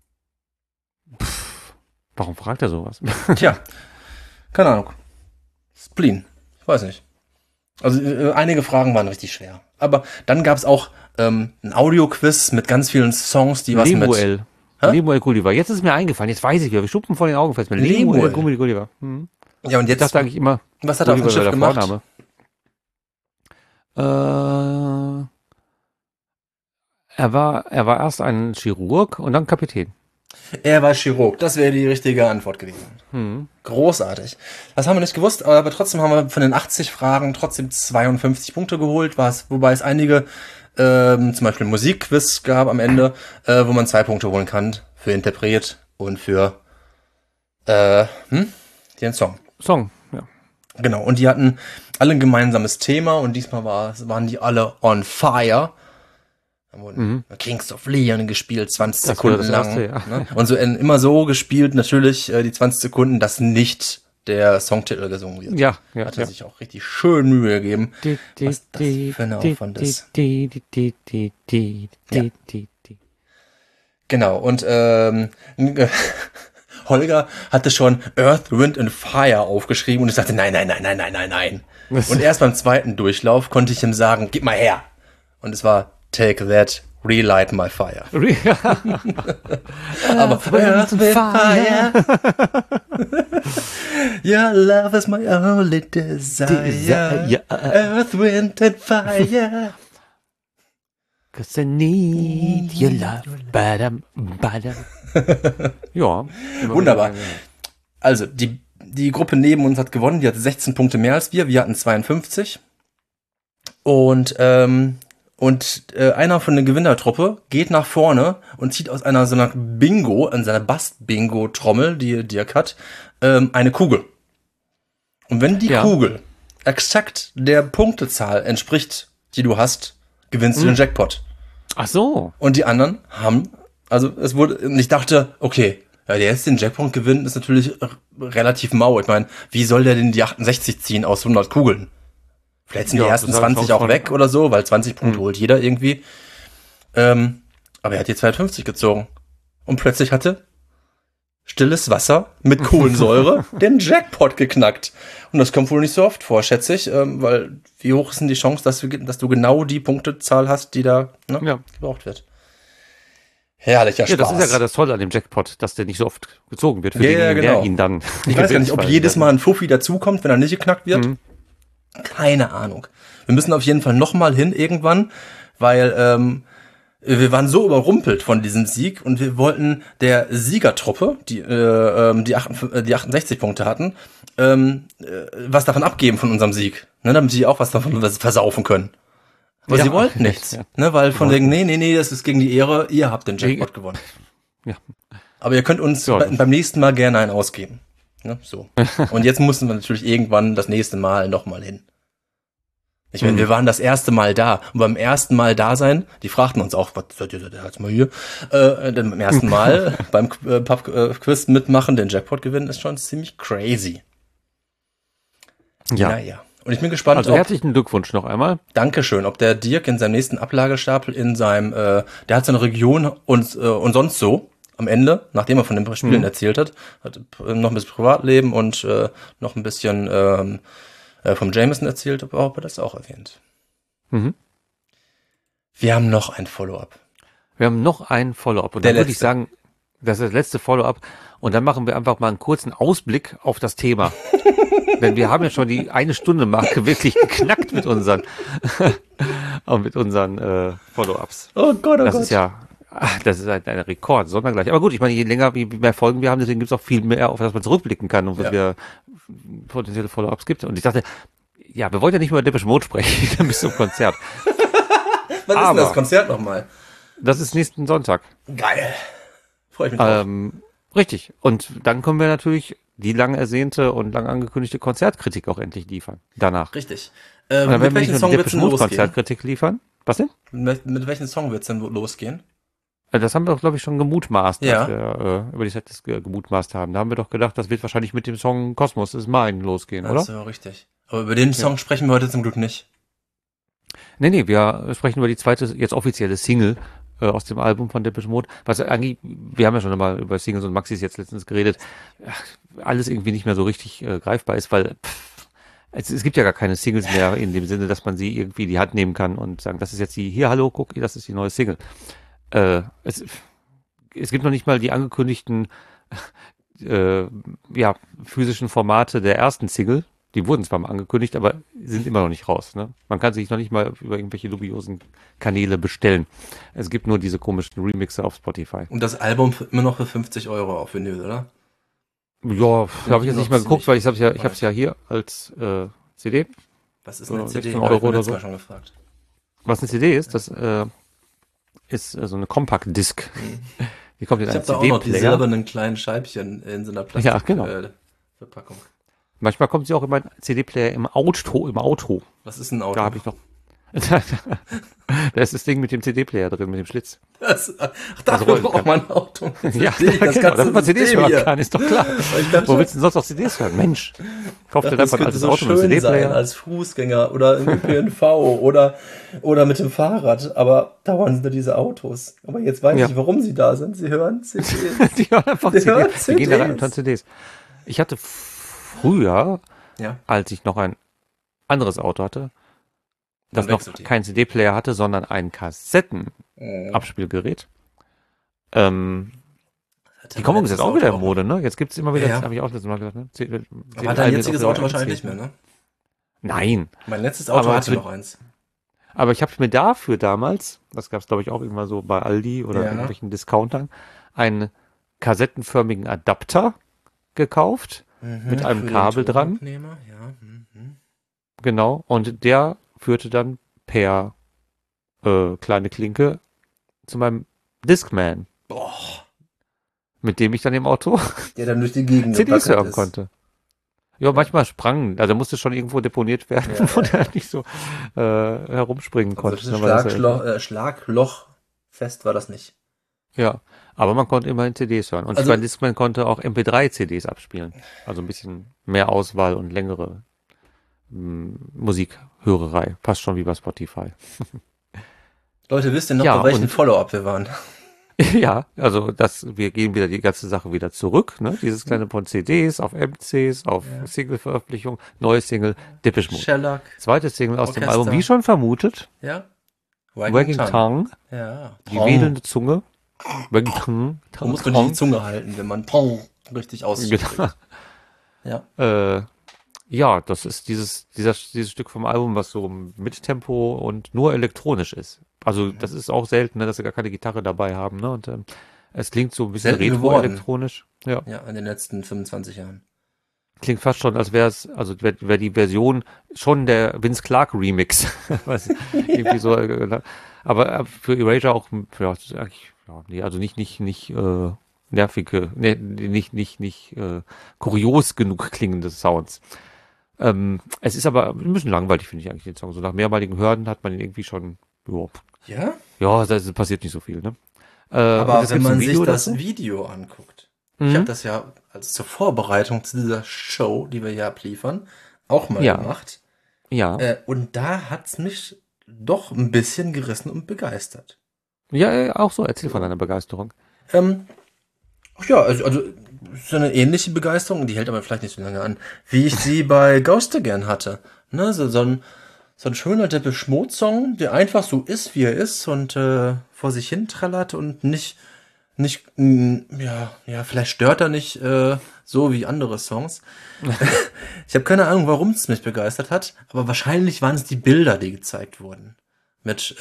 Warum fragt er sowas? Tja, keine Ahnung. Spleen. Ich weiß nicht. Also einige Fragen waren richtig schwer. Aber dann gab es auch ein Audioquiz mit ganz vielen Songs, die was mit... Lemuel. Hä? Lemuel Gulliver. Jetzt ist es mir eingefallen. Jetzt weiß ich wieder. Wir schuppen vor den Augen fest. Lemuel. Gulliver. Ja, und Ich jetzt, dachte eigentlich immer, was hat er auf dem Gulliver Schiff wäre der gemacht? Vorname. Er war erst ein Chirurg und dann Kapitän. Er war Chirurg. Das wäre die richtige Antwort gewesen. Großartig. Das haben wir nicht gewusst, aber trotzdem haben wir von den 80 Fragen trotzdem 52 Punkte geholt, wobei es einige, zum Beispiel Musikquiz gab am Ende, wo man 2 Punkte holen kann für Interpret und für den Song. Song, ja. Genau, und die hatten alle ein gemeinsames Thema und diesmal waren die alle on fire. Da wurden Kings of Leon gespielt, 20 Das Sekunden war das lang. erste, ja. Ne? Und so immer so gespielt, natürlich die 20 Sekunden, dass nicht der Songtitel gesungen wird. Ja. Hat er sich auch richtig schön Mühe gegeben, was das für ein Aufwand ist. Genau, und Holger hatte schon Earth, Wind and Fire aufgeschrieben und ich sagte, nein. Und erst beim zweiten Durchlauf konnte ich ihm sagen, gib mal her. Und es war Take That, Relight My Fire. Aber Earth, Wind, Fire. Your love is my only desire. Earth, Wind and Fire. 'Cause I need your love. Badam. Ja. Wunderbar. Also, die Gruppe neben uns hat gewonnen. Die hatte 16 Punkte mehr als wir. Wir hatten 52. Und einer von der Gewinnertruppe geht nach vorne und zieht aus einer so einer seiner Bass-Bingo-Trommel, die Dirk hat, eine Kugel. Und wenn die Kugel exakt der Punktezahl entspricht, die du hast, gewinnst du den Jackpot. Ach so. Und die anderen haben, und ich dachte, okay, ja, der jetzt den Jackpot gewinnt, ist natürlich relativ mau. Ich meine, wie soll der denn die 68 ziehen aus 100 Kugeln? Vielleicht sind die ersten 20 auch weg oder so, weil 20 Punkte holt jeder irgendwie. Aber er hat die 52 gezogen. Und plötzlich hatte stilles Wasser mit Kohlensäure den Jackpot geknackt. Und das kommt wohl nicht so oft vor, schätze ich, weil wie hoch ist denn die Chance, dass du genau die Punktezahl hast, die da gebraucht wird. Herrlicher Spaß. Ja, das ist ja gerade das Tolle an dem Jackpot, dass der nicht so oft gezogen wird für denjenigen, genau. der ihn dann Ich weiß gar nicht, ob jedes Mal ein Fuffi dazukommt, wenn er nicht geknackt wird. Keine Ahnung. Wir müssen auf jeden Fall nochmal hin irgendwann, weil wir waren so überrumpelt von diesem Sieg und wir wollten der Siegertruppe, die 68 Punkte hatten, was davon abgeben von unserem Sieg, ne, damit die auch was davon versaufen können. Aber Ja. sie wollten nichts, Ja. ne, weil von wegen, nee, das ist gegen die Ehre, ihr habt den Jackpot gewonnen. Ja. Aber ihr könnt uns Ja, beim nächsten Mal gerne einen ausgeben. Ne, so. Und jetzt mussten wir natürlich irgendwann das nächste Mal nochmal hin. Ich meine, wir waren das erste Mal da. Und beim ersten Mal da sein, die fragten uns auch, was seid ihr da jetzt mal hier? Denn beim ersten Mal beim Pub-Quiz mitmachen, den Jackpot gewinnen, ist schon ziemlich crazy. Ja. Naja. Und ich bin gespannt, Also herzlichen Glückwunsch noch einmal. Dankeschön, ob der Dirk in seinem nächsten Ablagestapel in seinem, der hat seine Region und sonst so am Ende, nachdem er von den Spielen erzählt hat noch ein bisschen Privatleben und noch ein bisschen vom Jameson erzählt, aber ob er das auch erwähnt. Mhm. Wir haben noch ein Follow-up. Wir haben noch ein Follow-up. Und Der dann würde ich letzte. sagen, das ist das letzte Follow-up. Und dann machen wir einfach mal einen kurzen Ausblick auf das Thema. Denn wir haben ja schon die 1-Stunde-Marke wirklich geknackt mit unseren Follow-ups. Oh Gott, Das ist ja, das ist ein Rekord, sondergleich. Aber gut, ich meine, je länger, je mehr Folgen wir haben, deswegen gibt es auch viel mehr, auf das man zurückblicken kann und was wir potenzielle Follow-ups gibt. Und ich dachte, ja, wir wollten ja nicht über Depeche Mode sprechen, dann bis zum Konzert. Was ist denn das Konzert nochmal? Das ist nächsten Sonntag. Geil. Freue ich mich drauf. Richtig. Und dann können wir natürlich die lang ersehnte und lang angekündigte Konzertkritik auch endlich liefern. Danach. Richtig. Und dann Mit werden wir welchem nicht Song nur die wird's Depeche denn Mode losgehen? Konzertkritik liefern. Was denn? Mit welchem Song wird's denn losgehen? Das haben wir doch, glaube ich, schon gemutmaßt, Ja. als wir über die Setlist gemutmaßt haben. Da haben wir doch gedacht, das wird wahrscheinlich mit dem Song Kosmos ist mein losgehen, oder? Also richtig. Aber über den Song sprechen wir heute zum Glück nicht. Nee, wir sprechen über die zweite, jetzt offizielle Single aus dem Album von Depeche Mode. Was eigentlich, wir haben ja schon mal über Singles und Maxis jetzt letztens geredet, alles irgendwie nicht mehr so richtig greifbar ist, weil es gibt ja gar keine Singles mehr in dem Sinne, dass man sie irgendwie in die Hand nehmen kann und sagen, das ist jetzt die, hier, hallo, guck, das ist die neue Single. Es gibt noch nicht mal die angekündigten physischen Formate der ersten Single. Die wurden zwar mal angekündigt, aber sind immer noch nicht raus. Ne? Man kann sich noch nicht mal über irgendwelche dubiosen Kanäle bestellen. Es gibt nur diese komischen Remixe auf Spotify. Und das Album immer noch für 50 € auf Vinyl, oder? Ja, habe ich jetzt nicht mal geguckt, weil ich hab's ja hier als CD. Was ist eine CD? 16 Hab ich Euro mir oder letztes so. Mal schon gefragt. Was eine CD ist, das ist so eine Compact-Disc. Die kommt in Ich einen habe da auch noch die CD-Player. silbernen kleinen Scheibchen in so einer Plastik Ja, genau. Verpackung. Manchmal kommt sie auch in meinen CD-Player im Auto. Was ist ein Auto? Da habe ich noch. Da ist das Ding mit dem CD-Player drin, mit dem Schlitz. Dafür rollen braucht kann. man ein Auto. Ja, das genau, damit man CDs System hören hier. kann, ist doch klar. Ich dachte Wo schon, willst du denn sonst noch CDs hören? Mensch, kauf dir das einfach ein könnte altes so Auto mit schön sein CD-Player. als Fußgänger oder im ÖPNV oder mit dem Fahrrad. Aber dauernd sind da diese Autos. Aber jetzt weiß Ja. ich, warum sie da sind. Sie hören CDs. Die hören einfach Die hören CDs. Die gehen da rein und CDs. hören CDs. Ich hatte früher, Ja. als ich noch ein anderes Auto hatte, das Dann noch wechselt die. keinen CD-Player hatte, sondern ein Kassettenabspielgerät. Die kommen übrigens jetzt auch wieder in Mode, ne? Jetzt gibt's immer wieder, Ja. das habe ich auch letztes Mal gesagt, ne? Aber dein jetziges Auto wahrscheinlich nicht mehr, ne? Nein. Mein letztes Auto Aber hatte es noch eins. Aber ich habe mir dafür damals, das gab es glaube ich auch irgendwann so bei Aldi oder Ja. irgendwelchen Discountern, einen kassettenförmigen Adapter gekauft, mit einem Für den Kabel dran. Tonabnehmer, ja. Genau, und der führte dann per kleine Klinke zu meinem Discman, Boah, mit dem ich dann im Auto der dann durch die Gegend CDs gepackert hören ist. konnte. Ja, manchmal sprang, also musste schon irgendwo deponiert werden, Ja, wo der nicht so herumspringen Also konnte. das ne, weil das Schlagloch fest war das nicht. Ja, aber man konnte immerhin CDs hören. Und Also- mein Discman konnte auch MP3-CDs abspielen. Also ein bisschen mehr Auswahl und längere Musikhörerei. Passt schon wie bei Spotify. Leute, wisst ihr noch, Ja, bei welchen und- Follow-up wir waren? Ja, also wir gehen wieder die ganze Sache wieder zurück. Ne? Dieses kleine von CDs auf MCs, auf Single-Veröffentlichung, neue Single, Depeche Mode. Shellac, Zweites Single aus dem Orchester. Album, wie schon vermutet, ja? Wagging Tongue, Ja. die wedelnde Zunge. Wagging Tongue. Man muss nur die Zunge halten, wenn man richtig ausspricht. Genau. Ja. Ja, das ist dieses Stück vom Album, was so mit Tempo und nur elektronisch ist. Also das ist auch selten, ne, dass sie gar keine Gitarre dabei haben. Ne? Und es klingt so ein bisschen Selten geworden. retro-elektronisch. Ja. Ja, in den letzten 25 Jahren. Klingt fast schon, als wäre es, also wär die Version schon der Vince Clarke Remix. Weiß ich, irgendwie so, aber für Erasure auch, ja, das ist eigentlich, ja, nee, also nicht nervige, nee, nicht kurios genug klingende Sounds. Es ist aber ein bisschen langweilig, finde ich eigentlich den Song. So nach mehrmaligen Hören hat man ihn irgendwie schon, Ja? ja, da passiert nicht so viel, ne? Und Aber es wenn gibt so ein man sich Video das dazu. Video anguckt, ich habe das ja als zur Vorbereitung zu dieser Show, die wir hier abliefern, auch mal Ja, gemacht. ja. Und da hat's mich doch ein bisschen gerissen und begeistert. Ja, auch so, erzähl von So. deiner Begeisterung. Ähm, ach ja, also so eine ähnliche Begeisterung, die hält aber vielleicht nicht so lange an, wie ich sie bei Ghost Again hatte. Ne, so ein schöner Depeche Mode Song, der einfach so ist, wie er ist und vor sich hin trällert und ja, vielleicht stört er nicht so wie andere Songs. Ich habe keine Ahnung, warum es mich begeistert hat, aber wahrscheinlich waren es die Bilder, die gezeigt wurden. Mit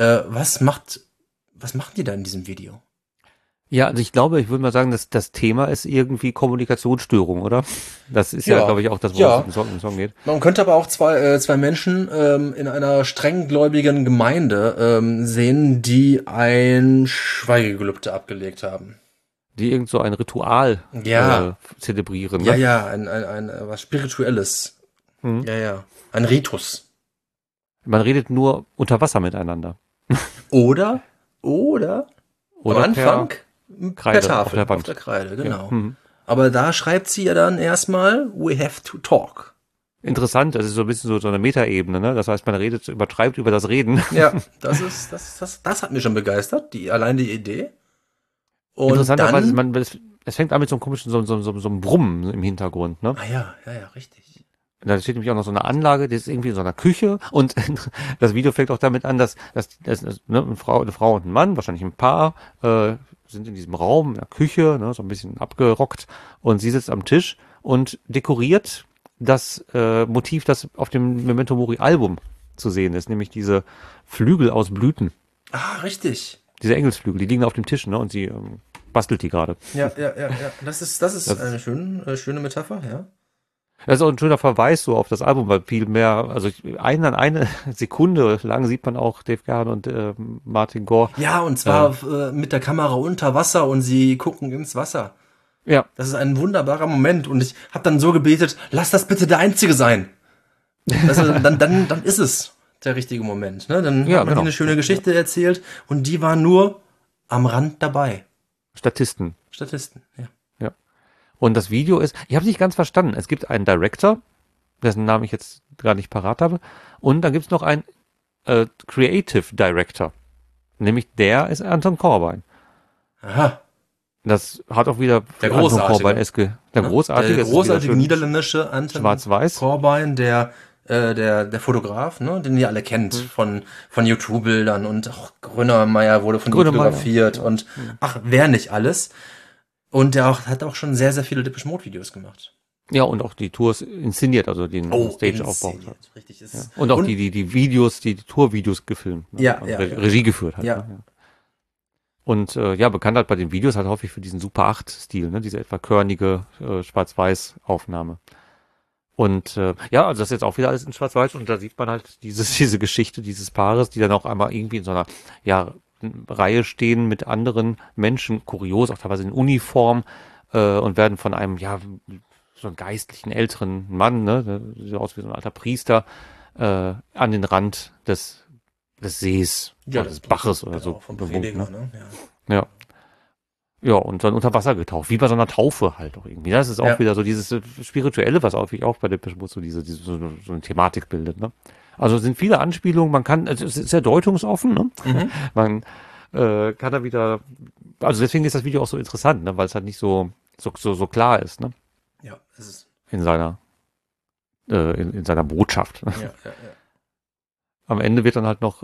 was machen die da in diesem Video? Ja, also ich glaube, ich würde mal sagen, dass das Thema ist irgendwie Kommunikationsstörung, oder? Das ist ja, Ja, glaube ich, auch das, worum ja. es im Song geht. Man könnte aber auch zwei Menschen in einer strenggläubigen Gemeinde sehen, die ein Schweigegelübde abgelegt haben. Die irgend so ein Ritual Ja, zelebrieren, ja, ne? ja, ein was Spirituelles. Mhm. Ja, ja, ein Ritus. Man redet nur unter Wasser miteinander. Oder, oder am Oder Anfang per Kreide auf Tafel, der auf Wand. der Kreide, Ja. genau. Mhm. Aber da schreibt sie ja dann erstmal, we have to talk. Interessant, das ist so ein bisschen so eine Metaebene, ne? Das heißt, man übertreibt über das Reden. Ja, das hat mich schon begeistert, allein die Idee. Und Interessanterweise, dann, es fängt an mit so einem komischen, so einem Brummen im Hintergrund, ne? ja, richtig. Da steht nämlich auch noch so eine Anlage, die ist irgendwie in so einer Küche und das Video fängt auch damit an, dass ne, eine Frau und ein Mann, wahrscheinlich ein Paar, sind in diesem Raum, in der Küche, ne, so ein bisschen abgerockt und sie sitzt am Tisch und dekoriert das Motiv, das auf dem Memento Mori Album zu sehen ist, nämlich diese Flügel aus Blüten, Ah, richtig. diese Engelsflügel, die liegen auf dem Tisch, ne, und sie bastelt die gerade. Ja. Das ist eine schöne Metapher, ja. Das ist auch ein schöner Verweis so auf das Album, weil viel mehr, also eine Sekunde lang sieht man auch Dave Gahan und Martin Gore. Ja, und zwar mit der Kamera unter Wasser und sie gucken ins Wasser. Ja, Das ist ein wunderbarer Moment und ich habe dann so gebetet, lass das bitte der einzige sein. Also, dann ist es der richtige Moment. Ne? Dann Ja, hat man genau. eine schöne Geschichte erzählt und die war nur am Rand dabei. Statisten. Statisten, ja. Ja. Und das Video ist, ich habe nicht ganz verstanden. Es gibt einen Director, dessen Namen ich jetzt gar nicht parat habe, und dann gibt es noch einen Creative Director. Nämlich der ist Anton Corbijn. Aha. Das hat auch wieder Der Anton Großartige. Corbijn-eske. Der großartige, Der es ist wieder großartige schön niederländische Anton schwarz-weiß. Corbijn, der Fotograf, ne, den ihr alle kennt von YouTube-Bildern und auch Grönemeyer wurde von ihm Grönemeyer, fotografiert und ach, wer nicht alles. Und der hat auch schon sehr, sehr viele Depeche Mode Videos gemacht. Ja, und auch die Tours inszeniert, also den Stage-Aufbau. inszeniert, richtig. Ja. Und auch die Videos, die Tour-Videos gefilmt. Ne? Ja, also ja, ja. Regie geführt hat. Ja. Ne? Ja. Und ja, bekannt halt bei den Videos halt häufig für diesen Super 8-Stil, ne? Diese etwa körnige Schwarz-Weiß-Aufnahme. Und ja, also das ist jetzt auch wieder alles in Schwarz-Weiß und da sieht man halt diese Geschichte dieses Paares, die dann auch einmal irgendwie in so einer Reihe stehen mit anderen Menschen, kurios, auch teilweise in Uniform und werden von einem, so einen geistlichen älteren Mann, ne, der sieht aus wie so ein alter Priester, an den Rand des Sees, oder des Baches oder so. Vom gewunken, Prediger, ne? ne? Ja. Ja. Ja, und dann unter Wasser getaucht, wie bei so einer Taufe halt auch irgendwie. Das ist auch Ja. wieder so dieses Spirituelle, was häufig auch bei Depeche Mode so eine Thematik bildet, ne? Also es sind viele Anspielungen, also es ist sehr deutungsoffen, ne? Man kann da wieder, also deswegen ist das Video auch so interessant, ne? Weil es halt nicht so klar ist, ne? Ja, es ist. In seiner Botschaft. Ja, ja, ja. Am Ende wird dann halt noch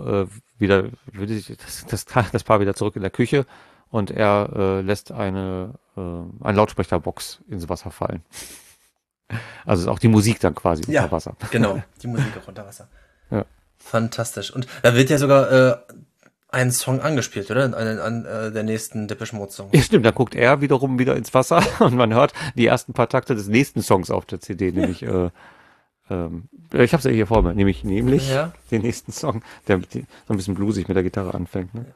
das Paar wieder zurück in der Küche und er lässt eine Lautsprecherbox ins Wasser fallen. Also ist auch die Musik dann quasi unter Wasser. Genau, die Musik auch unter Wasser. Ja. Fantastisch. Und da wird ja sogar einen Song angespielt, oder? An der nächsten Depeche Mode Song. Ja, stimmt, dann guckt er wiederum wieder ins Wasser und man hört die ersten paar Takte des nächsten Songs auf der CD, nämlich, ich hab's ja hier vor mir, nämlich Ja. den nächsten Song, der so ein bisschen bluesig mit der Gitarre anfängt, ne?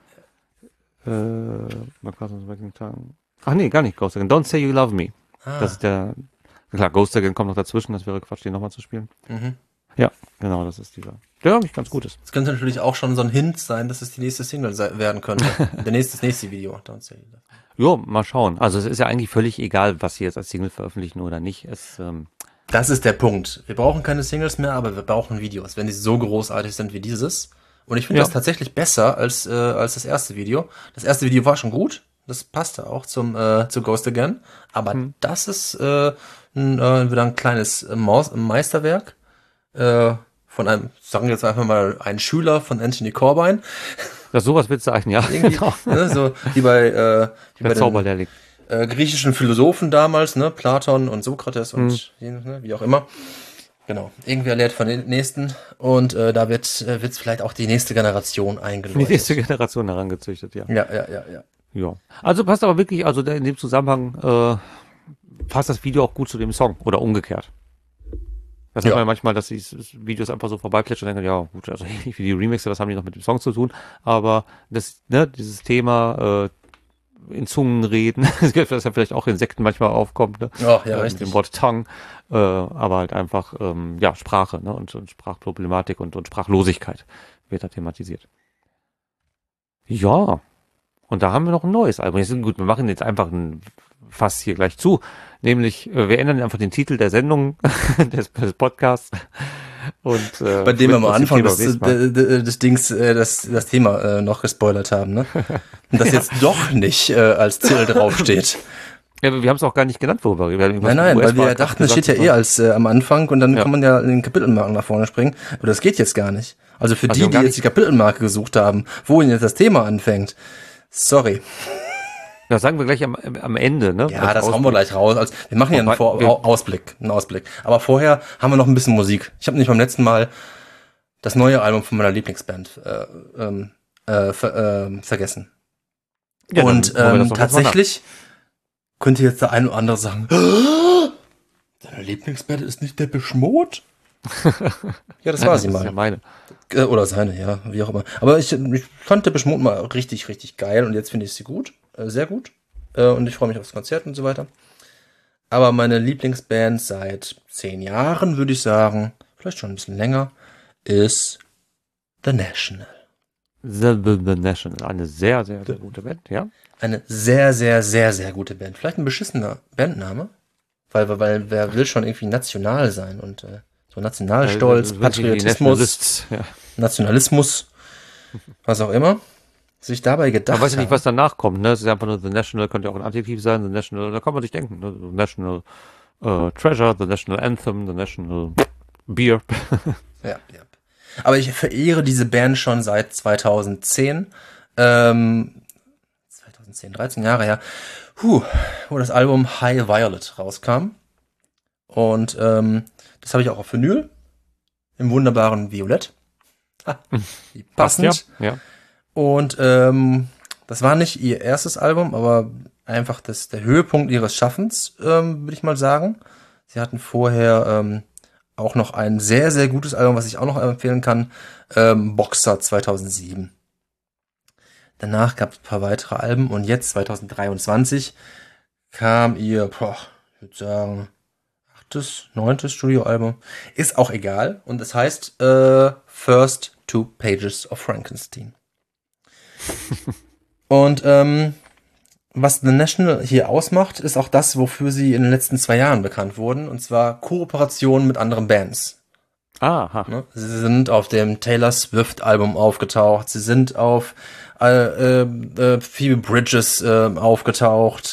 Ach nee, gar nicht Ghost Again. Don't Say You Love Me. Das ist klar, Ghost Again kommt noch dazwischen, das wäre Quatsch, den nochmal zu spielen. Ja, genau, das ist dieser, der eigentlich ganz gut ist. Das könnte natürlich auch schon so ein Hint sein, dass es die nächste Single werden könnte. Das nächste Video. Don't Say You Love Me. Jo, mal schauen. Also es ist ja eigentlich völlig egal, was sie jetzt als Single veröffentlichen oder nicht. Das ist der Punkt. Wir brauchen keine Singles mehr, aber wir brauchen Videos, wenn die so großartig sind wie dieses. Und ich finde das tatsächlich besser als das erste Video. Das erste Video war schon gut. Das passte auch zu Ghost Again. Aber das ist wieder ein kleines Meisterwerk von einem, sagen wir jetzt einfach mal, ein Schüler von Anthony Corbijn. Ja, sowas willst du eigentlich, ja. Genau. Ne, so wie bei Zauberlehrling. Griechischen Philosophen damals, ne, Platon und Sokrates und wie auch immer. Genau. Irgendwer lehrt von den nächsten und da wird's vielleicht auch die nächste Generation eingeläutet. Die nächste Generation herangezüchtet, ja. Ja. Ja. Also passt aber wirklich, also in dem Zusammenhang passt das Video auch gut zu dem Song oder umgekehrt. Das hat man ja manchmal, dass die Videos einfach so vorbeiplätschern und denken, ja gut, also wie die Remixe, was haben die noch mit dem Song zu tun? Aber dieses Thema in Zungen reden, das ja vielleicht auch in Sekten manchmal aufkommt, ne? Ach, ja, richtig. Mit dem Wort Tongue, aber halt einfach, Sprache, ne? Und Sprachproblematik und Sprachlosigkeit wird da thematisiert. Ja. Und da haben wir noch ein neues Album. Jetzt, gut, wir machen jetzt einfach ein Fass hier gleich zu. Nämlich, wir ändern einfach den Titel der Sendung, des Podcasts. Und, bei dem wir am Anfang des Dings das Thema noch gespoilert haben, ne? Und das jetzt doch nicht als Titel draufsteht. Ja, wir haben es auch gar nicht genannt, worüber wir reden. Nein, weil wir dachten, es steht ja als am Anfang und dann kann man ja in den Kapitelmarken nach vorne springen. Aber das geht jetzt gar nicht. Also für die jetzt die Kapitelmarke gesucht haben, wo jetzt das Thema anfängt. Sorry. Das sagen wir gleich am Ende, ne? Ja, das hauen wir gleich raus. Also, wir machen ja einen Ausblick. Aber vorher haben wir noch ein bisschen Musik. Ich habe nicht beim letzten Mal das neue Album von meiner Lieblingsband vergessen. Ja, und tatsächlich könnte jetzt der eine oder andere sagen, deine Lieblingsband ist nicht Depeche Mode? Ja, das war sie mal. Das ist ja meine. Oder seine, ja, wie auch immer. Aber ich fand Depeche Mode mal richtig, richtig geil und jetzt finde ich sie gut, sehr gut. Und ich freue mich aufs Konzert und so weiter. Aber meine Lieblingsband seit 10 Jahren, würde ich sagen, vielleicht schon ein bisschen länger, ist The National. The National, eine sehr, sehr, sehr gute Band, ja. Eine sehr, sehr, sehr, sehr gute Band. Vielleicht ein beschissener Bandname, weil wer will schon irgendwie national sein und so Nationalstolz, Patriotismus, Nationalismus, was auch immer, sich dabei gedacht haben. Man weiß ja nicht, was danach kommt, ne? Es ist einfach nur The National, könnte ja auch ein Adjektiv sein, The National, da kann man sich denken, ne? The National Treasure, The National Anthem, The National Beer. Ja. Aber ich verehre diese Band schon seit 2010, 13 Jahre her, wo das Album High Violet rauskam. Und das habe ich auch auf Vinyl, im wunderbaren Violett. Wie passend. Ja. Und das war nicht ihr erstes Album, aber einfach der Höhepunkt ihres Schaffens, würde ich mal sagen. Sie hatten vorher auch noch ein sehr, sehr gutes Album, was ich auch noch empfehlen kann, Boxer 2007. Danach gab es ein paar weitere Alben und jetzt 2023 kam ihr, ich würde sagen, 8., 9. Studioalbum. Ist auch egal. Und es heißt First 2 Pages of Frankenstein. Und was The National hier ausmacht, ist auch das, wofür sie in den letzten 2 Jahren bekannt wurden. Und zwar Kooperationen mit anderen Bands. Aha. Ne? Sie sind auf dem Taylor Swift Album aufgetaucht. Sie sind auf Phoebe Bridges aufgetaucht.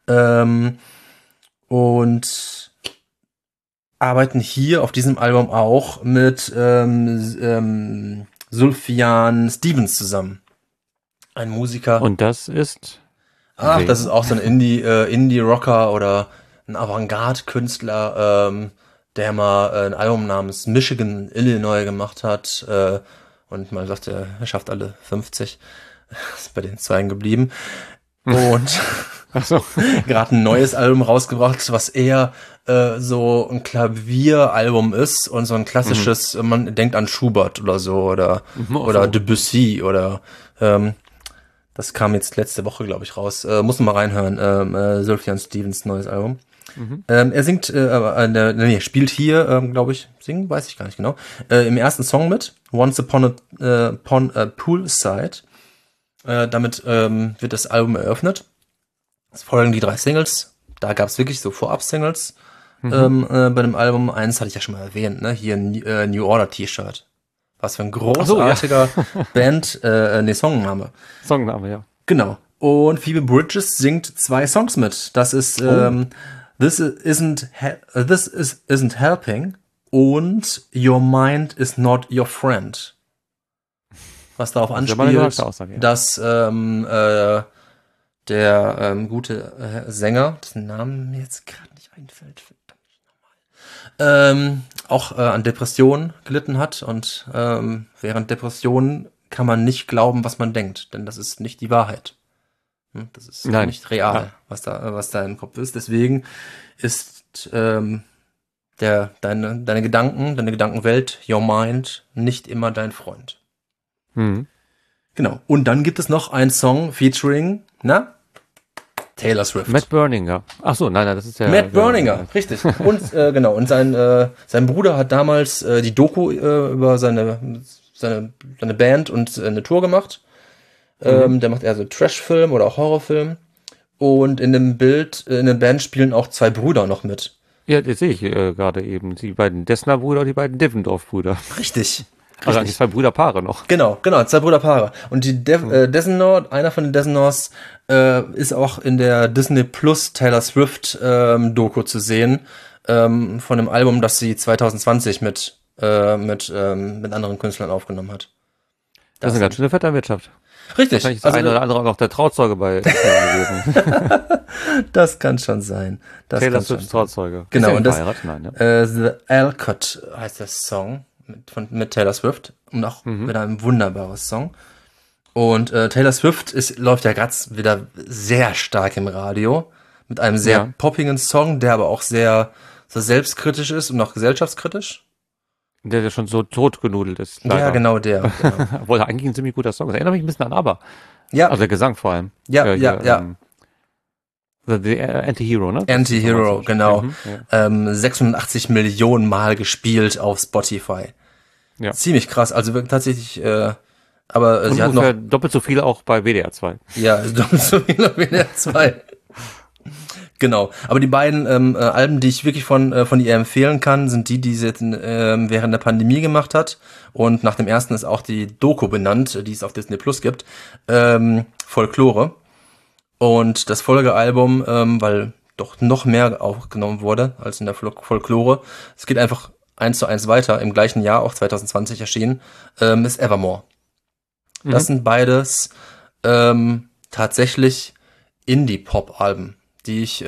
Und arbeiten hier auf diesem Album auch mit Sufjan Stevens zusammen. Ein Musiker. Und das ist? Das ist auch so ein Indie-Rocker oder ein Avantgarde-Künstler, der mal ein Album namens Michigan, Illinois gemacht hat. Und man sagt, er schafft alle 50. Ist bei den Zweien geblieben. Und Ach so. gerade ein neues Album rausgebracht, was eher so ein Klavieralbum ist und so ein klassisches, man denkt an Schubert oder so oder Debussy oder das kam jetzt letzte Woche, glaube ich, raus. Muss man mal reinhören. Sufjan Stevens neues Album. Er singt, spielt hier, glaube ich, singen, weiß ich gar nicht genau, im ersten Song mit, Once Upon a Poolside. Damit wird das Album eröffnet. Es folgen die 3 Singles. Da gab es wirklich so Vorab-Singles bei dem Album. Eins hatte ich ja schon mal erwähnt, ne? Hier ein New Order T-Shirt. Was für ein großartiger Songname. Songname, ja. Genau. Und Phoebe Bridgers singt 2 Songs mit. Das ist This isn't Helping und Your Mind is Not Your Friend. Was darauf anspielt, dass der gute Sänger, dessen Namen mir jetzt gerade nicht einfällt, auch an Depressionen gelitten hat und während Depressionen kann man nicht glauben, was man denkt, denn das ist nicht die Wahrheit. Das ist nicht real, was da im Kopf ist. Deswegen ist deine Gedanken, deine Gedankenwelt, your mind, nicht immer dein Freund. Genau. Und dann gibt es noch einen Song featuring, Taylor Swift. Matt Berninger. Ach so, nein, das ist ja... Matt Berninger, richtig. Und genau. Und sein Bruder hat damals die Doku über seine Band und eine Tour gemacht. Der macht eher so Trash-Film oder auch Horrorfilm. Und in dem Band spielen auch 2 Brüder noch mit. Ja, das sehe ich gerade eben. Die beiden Dessner-Brüder und die beiden Devendorf-Brüder. Richtig. Also eigentlich 2 Brüderpaare noch. Genau, 2 Brüderpaare. Und die Desenor, einer von den Desenors, ist auch in der Disney Plus Taylor Swift Doku zu sehen, von dem Album, das sie 2020 mit anderen Künstlern aufgenommen hat. Das ist eine ganz schöne Vetternwirtschaft. Richtig. Wahrscheinlich ist der eine oder andere auch noch der Trauzeuge bei gewesen. Das kann schon sein. Taylor Swift Trauzeuge. Genau. Und Nein, ja. The Alcott heißt der Song mit Taylor Swift. Und auch wieder ein wunderbares Song. Und Taylor Swift läuft ja gerade wieder sehr stark im Radio. Mit einem sehr poppigen Song, der aber auch sehr so selbstkritisch ist und auch gesellschaftskritisch. Der schon so totgenudelt ist. Leider. Ja, genau der. Genau. Obwohl er eigentlich ein ziemlich guter Song ist. Erinnert mich ein bisschen an ABBA. Ja. Also der Gesang vor allem. Ja. The Anti-Hero, ne? Anti-Hero, genau. 86 Millionen Mal gespielt auf Spotify. Ja. Ziemlich krass. Also tatsächlich, aber und sie hat noch doppelt so viel auch bei WDR 2. Ja, doppelt so viel auf WDR 2. Genau, aber die beiden Alben, die ich wirklich von ihr empfehlen kann, sind die sie jetzt während der Pandemie gemacht hat. Und nach dem ersten ist auch die Doku benannt, die es auf Disney Plus gibt. Folklore. Und das Folgealbum, weil doch noch mehr aufgenommen wurde als in der Folklore. Es geht einfach 1:1 weiter, im gleichen Jahr, auch 2020 erschienen, ist Evermore. Das sind beides tatsächlich Indie-Pop-Alben, die ich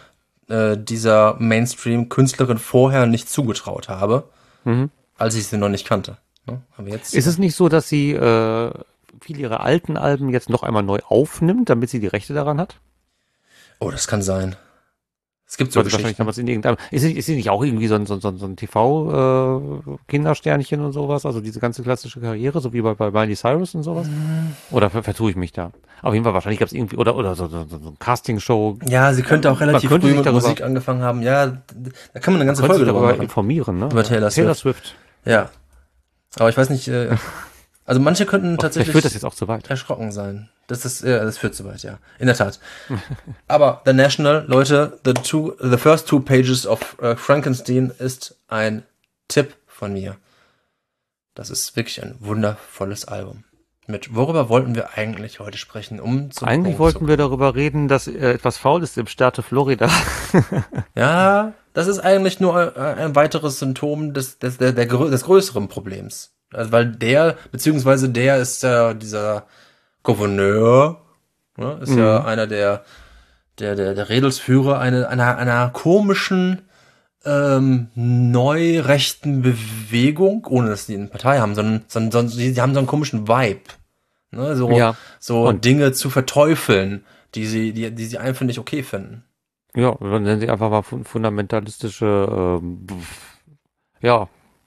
dieser Mainstream-Künstlerin vorher nicht zugetraut habe, als ich sie noch nicht kannte. Aber jetzt, ist es nicht so, dass sie viele ihrer alten Alben jetzt noch einmal neu aufnimmt, damit sie die Rechte daran hat? Oh, das kann sein. Es gibt so Geschichten. Damals in irgendeinem, ist sie nicht auch irgendwie so ein TV-Kindersternchen und sowas? Also diese ganze klassische Karriere, so wie bei Miley Cyrus und sowas? Oder vertue ich mich da? Auf jeden Fall, wahrscheinlich gab es irgendwie, oder so ein Castingshow. Ja, sie könnte auch relativ früh mit Musik angefangen haben. Ja, da kann man eine ganze Folge darüber machen. Informieren, ne? Über Taylor Swift. Ja. Aber ich weiß nicht, also manche könnten tatsächlich führt das jetzt auch zu weit. Erschrocken sein. Das führt zu weit, ja. In der Tat. Aber The National, Leute, the first 2 pages of Frankenstein ist ein Tipp von mir. Das ist wirklich ein wundervolles Album. Worüber wollten wir eigentlich heute sprechen? Eigentlich wollten wir darüber reden, dass etwas faul ist im Staate Florida. Ja, das ist eigentlich nur ein weiteres Symptom des größeren Problems. Also, weil der ist ja dieser Gouverneur, ne, ist ja einer der Redelsführer einer komischen neurechten Bewegung, ohne dass die eine Partei haben, sondern die haben so einen komischen Vibe. Ne? So, Ja. so Und- Dinge zu verteufeln, die sie einfach nicht okay finden. Ja, dann nennen sie einfach mal fundamentalistische, ja,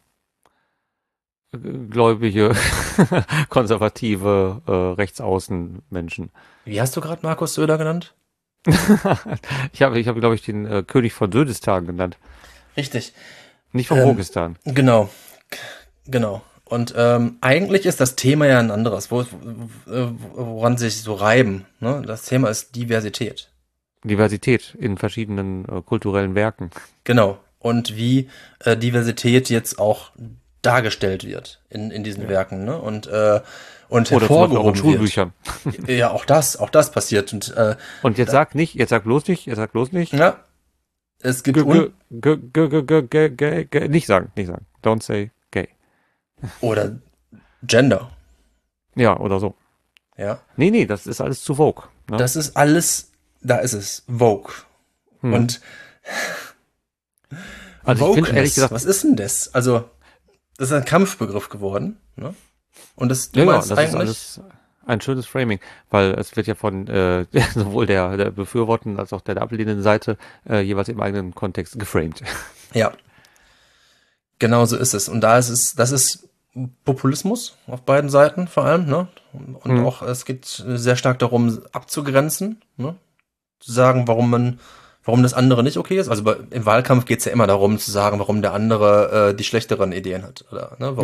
gläubige, konservative, Rechtsaußen-Menschen. Wie hast du gerade Markus Söder genannt? Ich habe, glaube ich, den König von Södistan genannt. Richtig. Nicht von Rogistan. Genau. Genau. Und eigentlich ist das Thema ja ein anderes, woran sie sich so reiben. Ne? Das Thema ist Diversität. Diversität in verschiedenen kulturellen Werken. Genau. Und wie Diversität jetzt auch dargestellt wird in diesen Werken, ne? Und Oder zum Beispiel auch in hervorgehoben wird. Schulbüchern. Ja, auch das passiert. Und jetzt sag bloß nicht, Ja, es gibt nicht sagen. Don't say gay. oder Gender. Ja, oder so. Ja, Nee, das ist alles zu Vogue. Ne? das ist alles. Da ist es Vogue. Und Also ich finde Wokeness, ehrlich gesagt, was ist denn das? Also das ist ein Kampfbegriff geworden, ne? Und das, du ja, meinst das ist alles ein schönes Framing, weil es wird ja von sowohl der befürwortenden als auch der ablehnenden Seite jeweils im eigenen Kontext geframed. ja, genau so ist es. Und das ist Populismus auf beiden Seiten vor allem, ne? Und auch es geht sehr stark darum abzugrenzen, ne? Zu sagen, warum das andere nicht okay ist. Also im Wahlkampf geht es ja immer darum zu sagen, warum der andere die schlechteren Ideen hat, oder ne?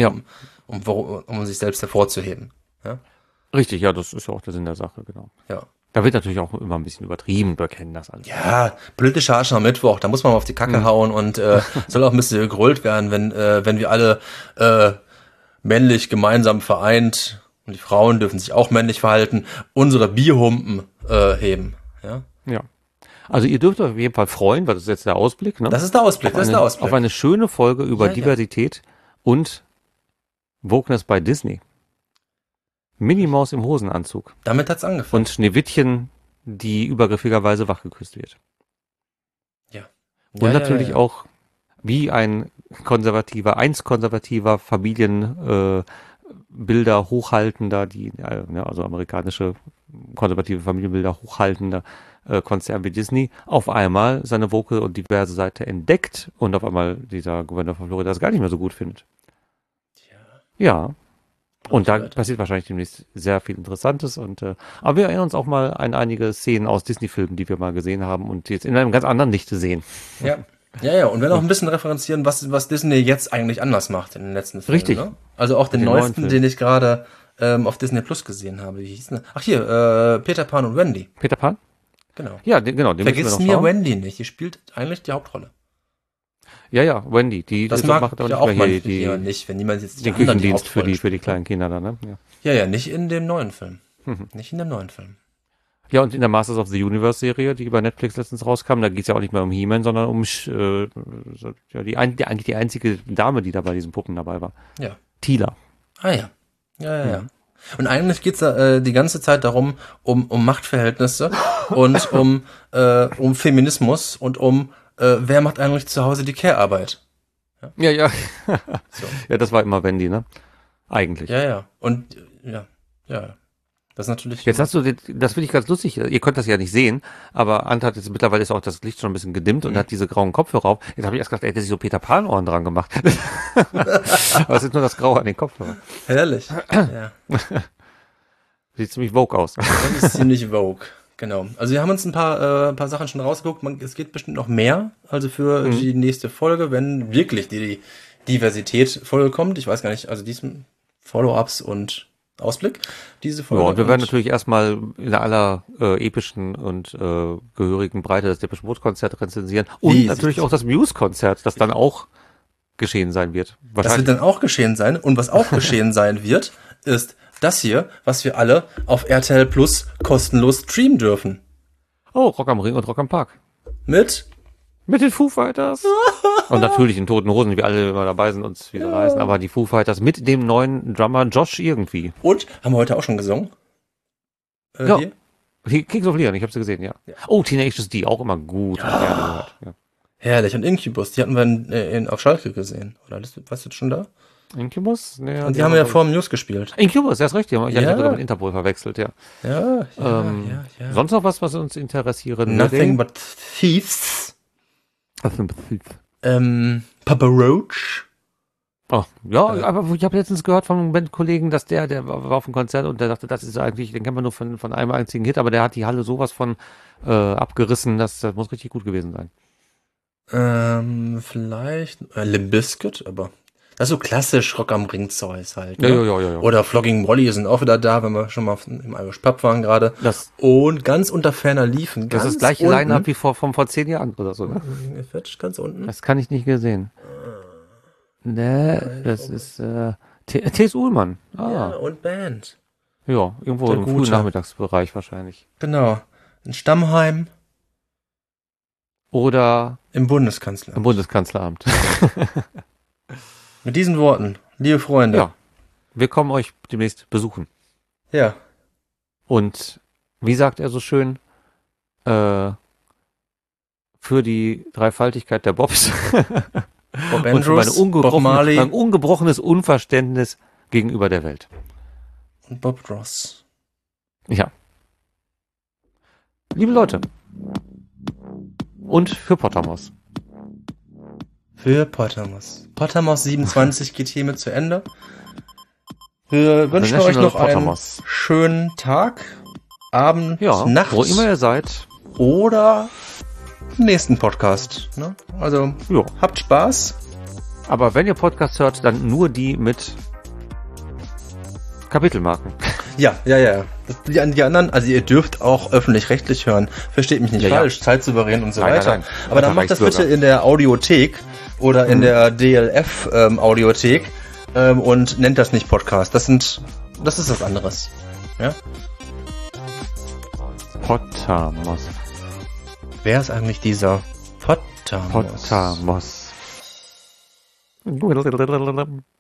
Um sich selbst hervorzuheben. Ja? Richtig, ja, das ist ja auch der Sinn der Sache, genau. Ja. Da wird natürlich auch immer ein bisschen übertrieben, wir kennen das alles. Ja, politischer Aschermittwoch, da muss man mal auf die Kacke hauen und soll auch ein bisschen gegrölt werden, wenn wir alle männlich gemeinsam vereint und die Frauen dürfen sich auch männlich verhalten, unsere Bierhumpen heben. Ja? Ja. Also ihr dürft euch auf jeden Fall freuen, weil das ist jetzt der Ausblick, ne? Das ist der Ausblick, Auf eine schöne Folge über Ja, ja. Diversität und Wokeness bei Disney. Minnie Maus im Hosenanzug Damit hat's angefangen. und Schneewittchen, die übergriffigerweise wachgeküsst wird. Ja. Und natürlich auch wie ein einst konservativer Familienbilder hochhaltender, also amerikanische konservative Familienbilder hochhaltender Konzern wie Disney auf einmal seine woke und diverse Seite entdeckt und auf einmal dieser Gouverneur von Florida das gar nicht mehr so gut findet. Ja. Und da passiert wahrscheinlich demnächst sehr viel Interessantes aber wir erinnern uns auch mal an einige Szenen aus Disney-Filmen, die wir mal gesehen haben und jetzt in einem ganz anderen Lichte sehen. Ja. Ja, und wir noch ein bisschen referenzieren, was Disney jetzt eigentlich anders macht in den letzten Filmen. Richtig. Ne? Also auch den neuesten, neuen Film. den ich gerade auf Disney Plus gesehen habe. Wie hieß denn? Ach hier, Peter Pan und Wendy. Peter Pan? Genau. Ja, genau, den Vergiss müssen wir mir noch schauen. Wendy nicht. Die spielt eigentlich die Hauptrolle. Ja, Wendy, die Das macht mag auch ja nicht auch mehr manche hier nicht, wenn niemand jetzt den anderen Küchendienst für Hauptrollen die spielt. kleinen Kinder da, ne? Ja, nicht in dem neuen Film. Nicht in dem neuen Film. Ja, und in der Masters of the Universe Serie, die bei Netflix letztens rauskam, da geht's ja auch nicht mehr um He-Man, sondern um eigentlich die einzige Dame, die da bei diesen Puppen dabei war. Ja. Tila. Ah ja. Ja. Und eigentlich geht's da die ganze Zeit darum, um Machtverhältnisse und um Feminismus und wer macht eigentlich zu Hause die Care-Arbeit. Ja. So. Ja, das war immer Wendy, ne? Eigentlich. Ja. Und ja. Das ist natürlich. Jetzt hast du, das finde ich ganz lustig, ihr könnt das ja nicht sehen, aber Ant hat jetzt mittlerweile ist auch das Licht schon ein bisschen gedimmt und hat diese grauen Kopfhörer auf. Jetzt habe ich erst gedacht, er hätte sich so Peter Pan-Ohren dran gemacht. Aber es ist nur das Graue an den Kopfhörern. herrlich. Ja. Sieht ziemlich Vogue aus. Das ist ziemlich Vogue. Genau. Also wir haben uns ein paar Sachen schon rausgeguckt. Es geht bestimmt noch mehr. Also für die nächste Folge, wenn wirklich die Diversität Folge kommt. Ich weiß gar nicht, also diesen Follow-ups und Ausblick, diese Folge. Ja, und wir werden natürlich erstmal in aller epischen und gehörigen Breite das Depeche Mode Konzert rezensieren und natürlich auch das Muse Konzert, das dann auch geschehen sein wird. Das wird dann auch geschehen sein. Und was auch geschehen sein wird, ist das hier, was wir alle auf RTL Plus kostenlos streamen dürfen. Oh, Rock am Ring und Rock am Park. Mit den Foo Fighters. Und natürlich in Toten Hosen, die wir alle immer dabei sind, uns wieder reißen. Aber die Foo Fighters mit dem neuen Drummer Josh irgendwie. Und, haben wir heute auch schon gesungen? Ja. Hier? Kings of Leon, ich habe sie gesehen, ja. Oh, Tenacious D, auch immer gut. Hab ich gerne gehört. Ja. Herrlich. Und Incubus, die hatten wir auf Schalke gesehen. Oder warst du schon da? Incubus? Nee, Und die haben ja vor dem News gespielt. Incubus, das ist richtig. Ich Ja. hatte gerade mit Interpol verwechselt, ja. Ja. Sonst noch was uns interessieren Nothing but Thieves. Papa Roach. Oh, ja, aber ich habe letztens gehört von einem Bandkollegen, dass der war auf einem Konzert und der dachte, das ist eigentlich, den kennt man nur von einem einzigen Hit, aber der hat die Halle sowas von abgerissen, das muss richtig gut gewesen sein. Vielleicht Limp Bizkit, aber das ist so klassisch Rock am Ring Zeus halt. Ne? Ja. Oder Flogging Molly sind auch wieder da, wenn wir schon mal im Irish Pub waren gerade. Und ganz unter ferner liefen. Das ist das gleiche Line-Up wie vor 10 Jahren oder so, ne? Ganz unten. Das kann ich nicht gesehen. Ne, das ist T.S. Ullmann. Ja, und Band. Ja, irgendwo im frühen Nachmittagsbereich wahrscheinlich. Genau. In Stammheim. Oder im Bundeskanzleramt. Im Bundeskanzleramt. Mit diesen Worten, liebe Freunde. Ja, wir kommen euch demnächst besuchen. Ja. Und wie sagt er so schön, für die Dreifaltigkeit der Bobs Bob und für Bob Marley, mein ungebrochenes Unverständnis gegenüber der Welt. Und Bob Ross. Ja. Liebe Leute. Und für Pottermos. Für Pottermos. Pottermos 27 geht hiermit zu Ende. Wir wünschen euch noch einen schönen Tag, Abend, Nacht. Wo immer ihr seid. Oder im nächsten Podcast. Ne? Also, habt Spaß. Aber wenn ihr Podcasts hört, dann nur die mit Kapitelmarken. Ja. Die anderen, also ihr dürft auch öffentlich-rechtlich hören. Versteht mich nicht falsch, zeitsouverän und so weiter. Nein. Aber dann macht das bitte in der Audiothek oder in der DLF Audiothek und nennt das nicht Podcast. Das ist was anderes. Ja? Pottermos. Wer ist eigentlich dieser Pottermos? Pottermos.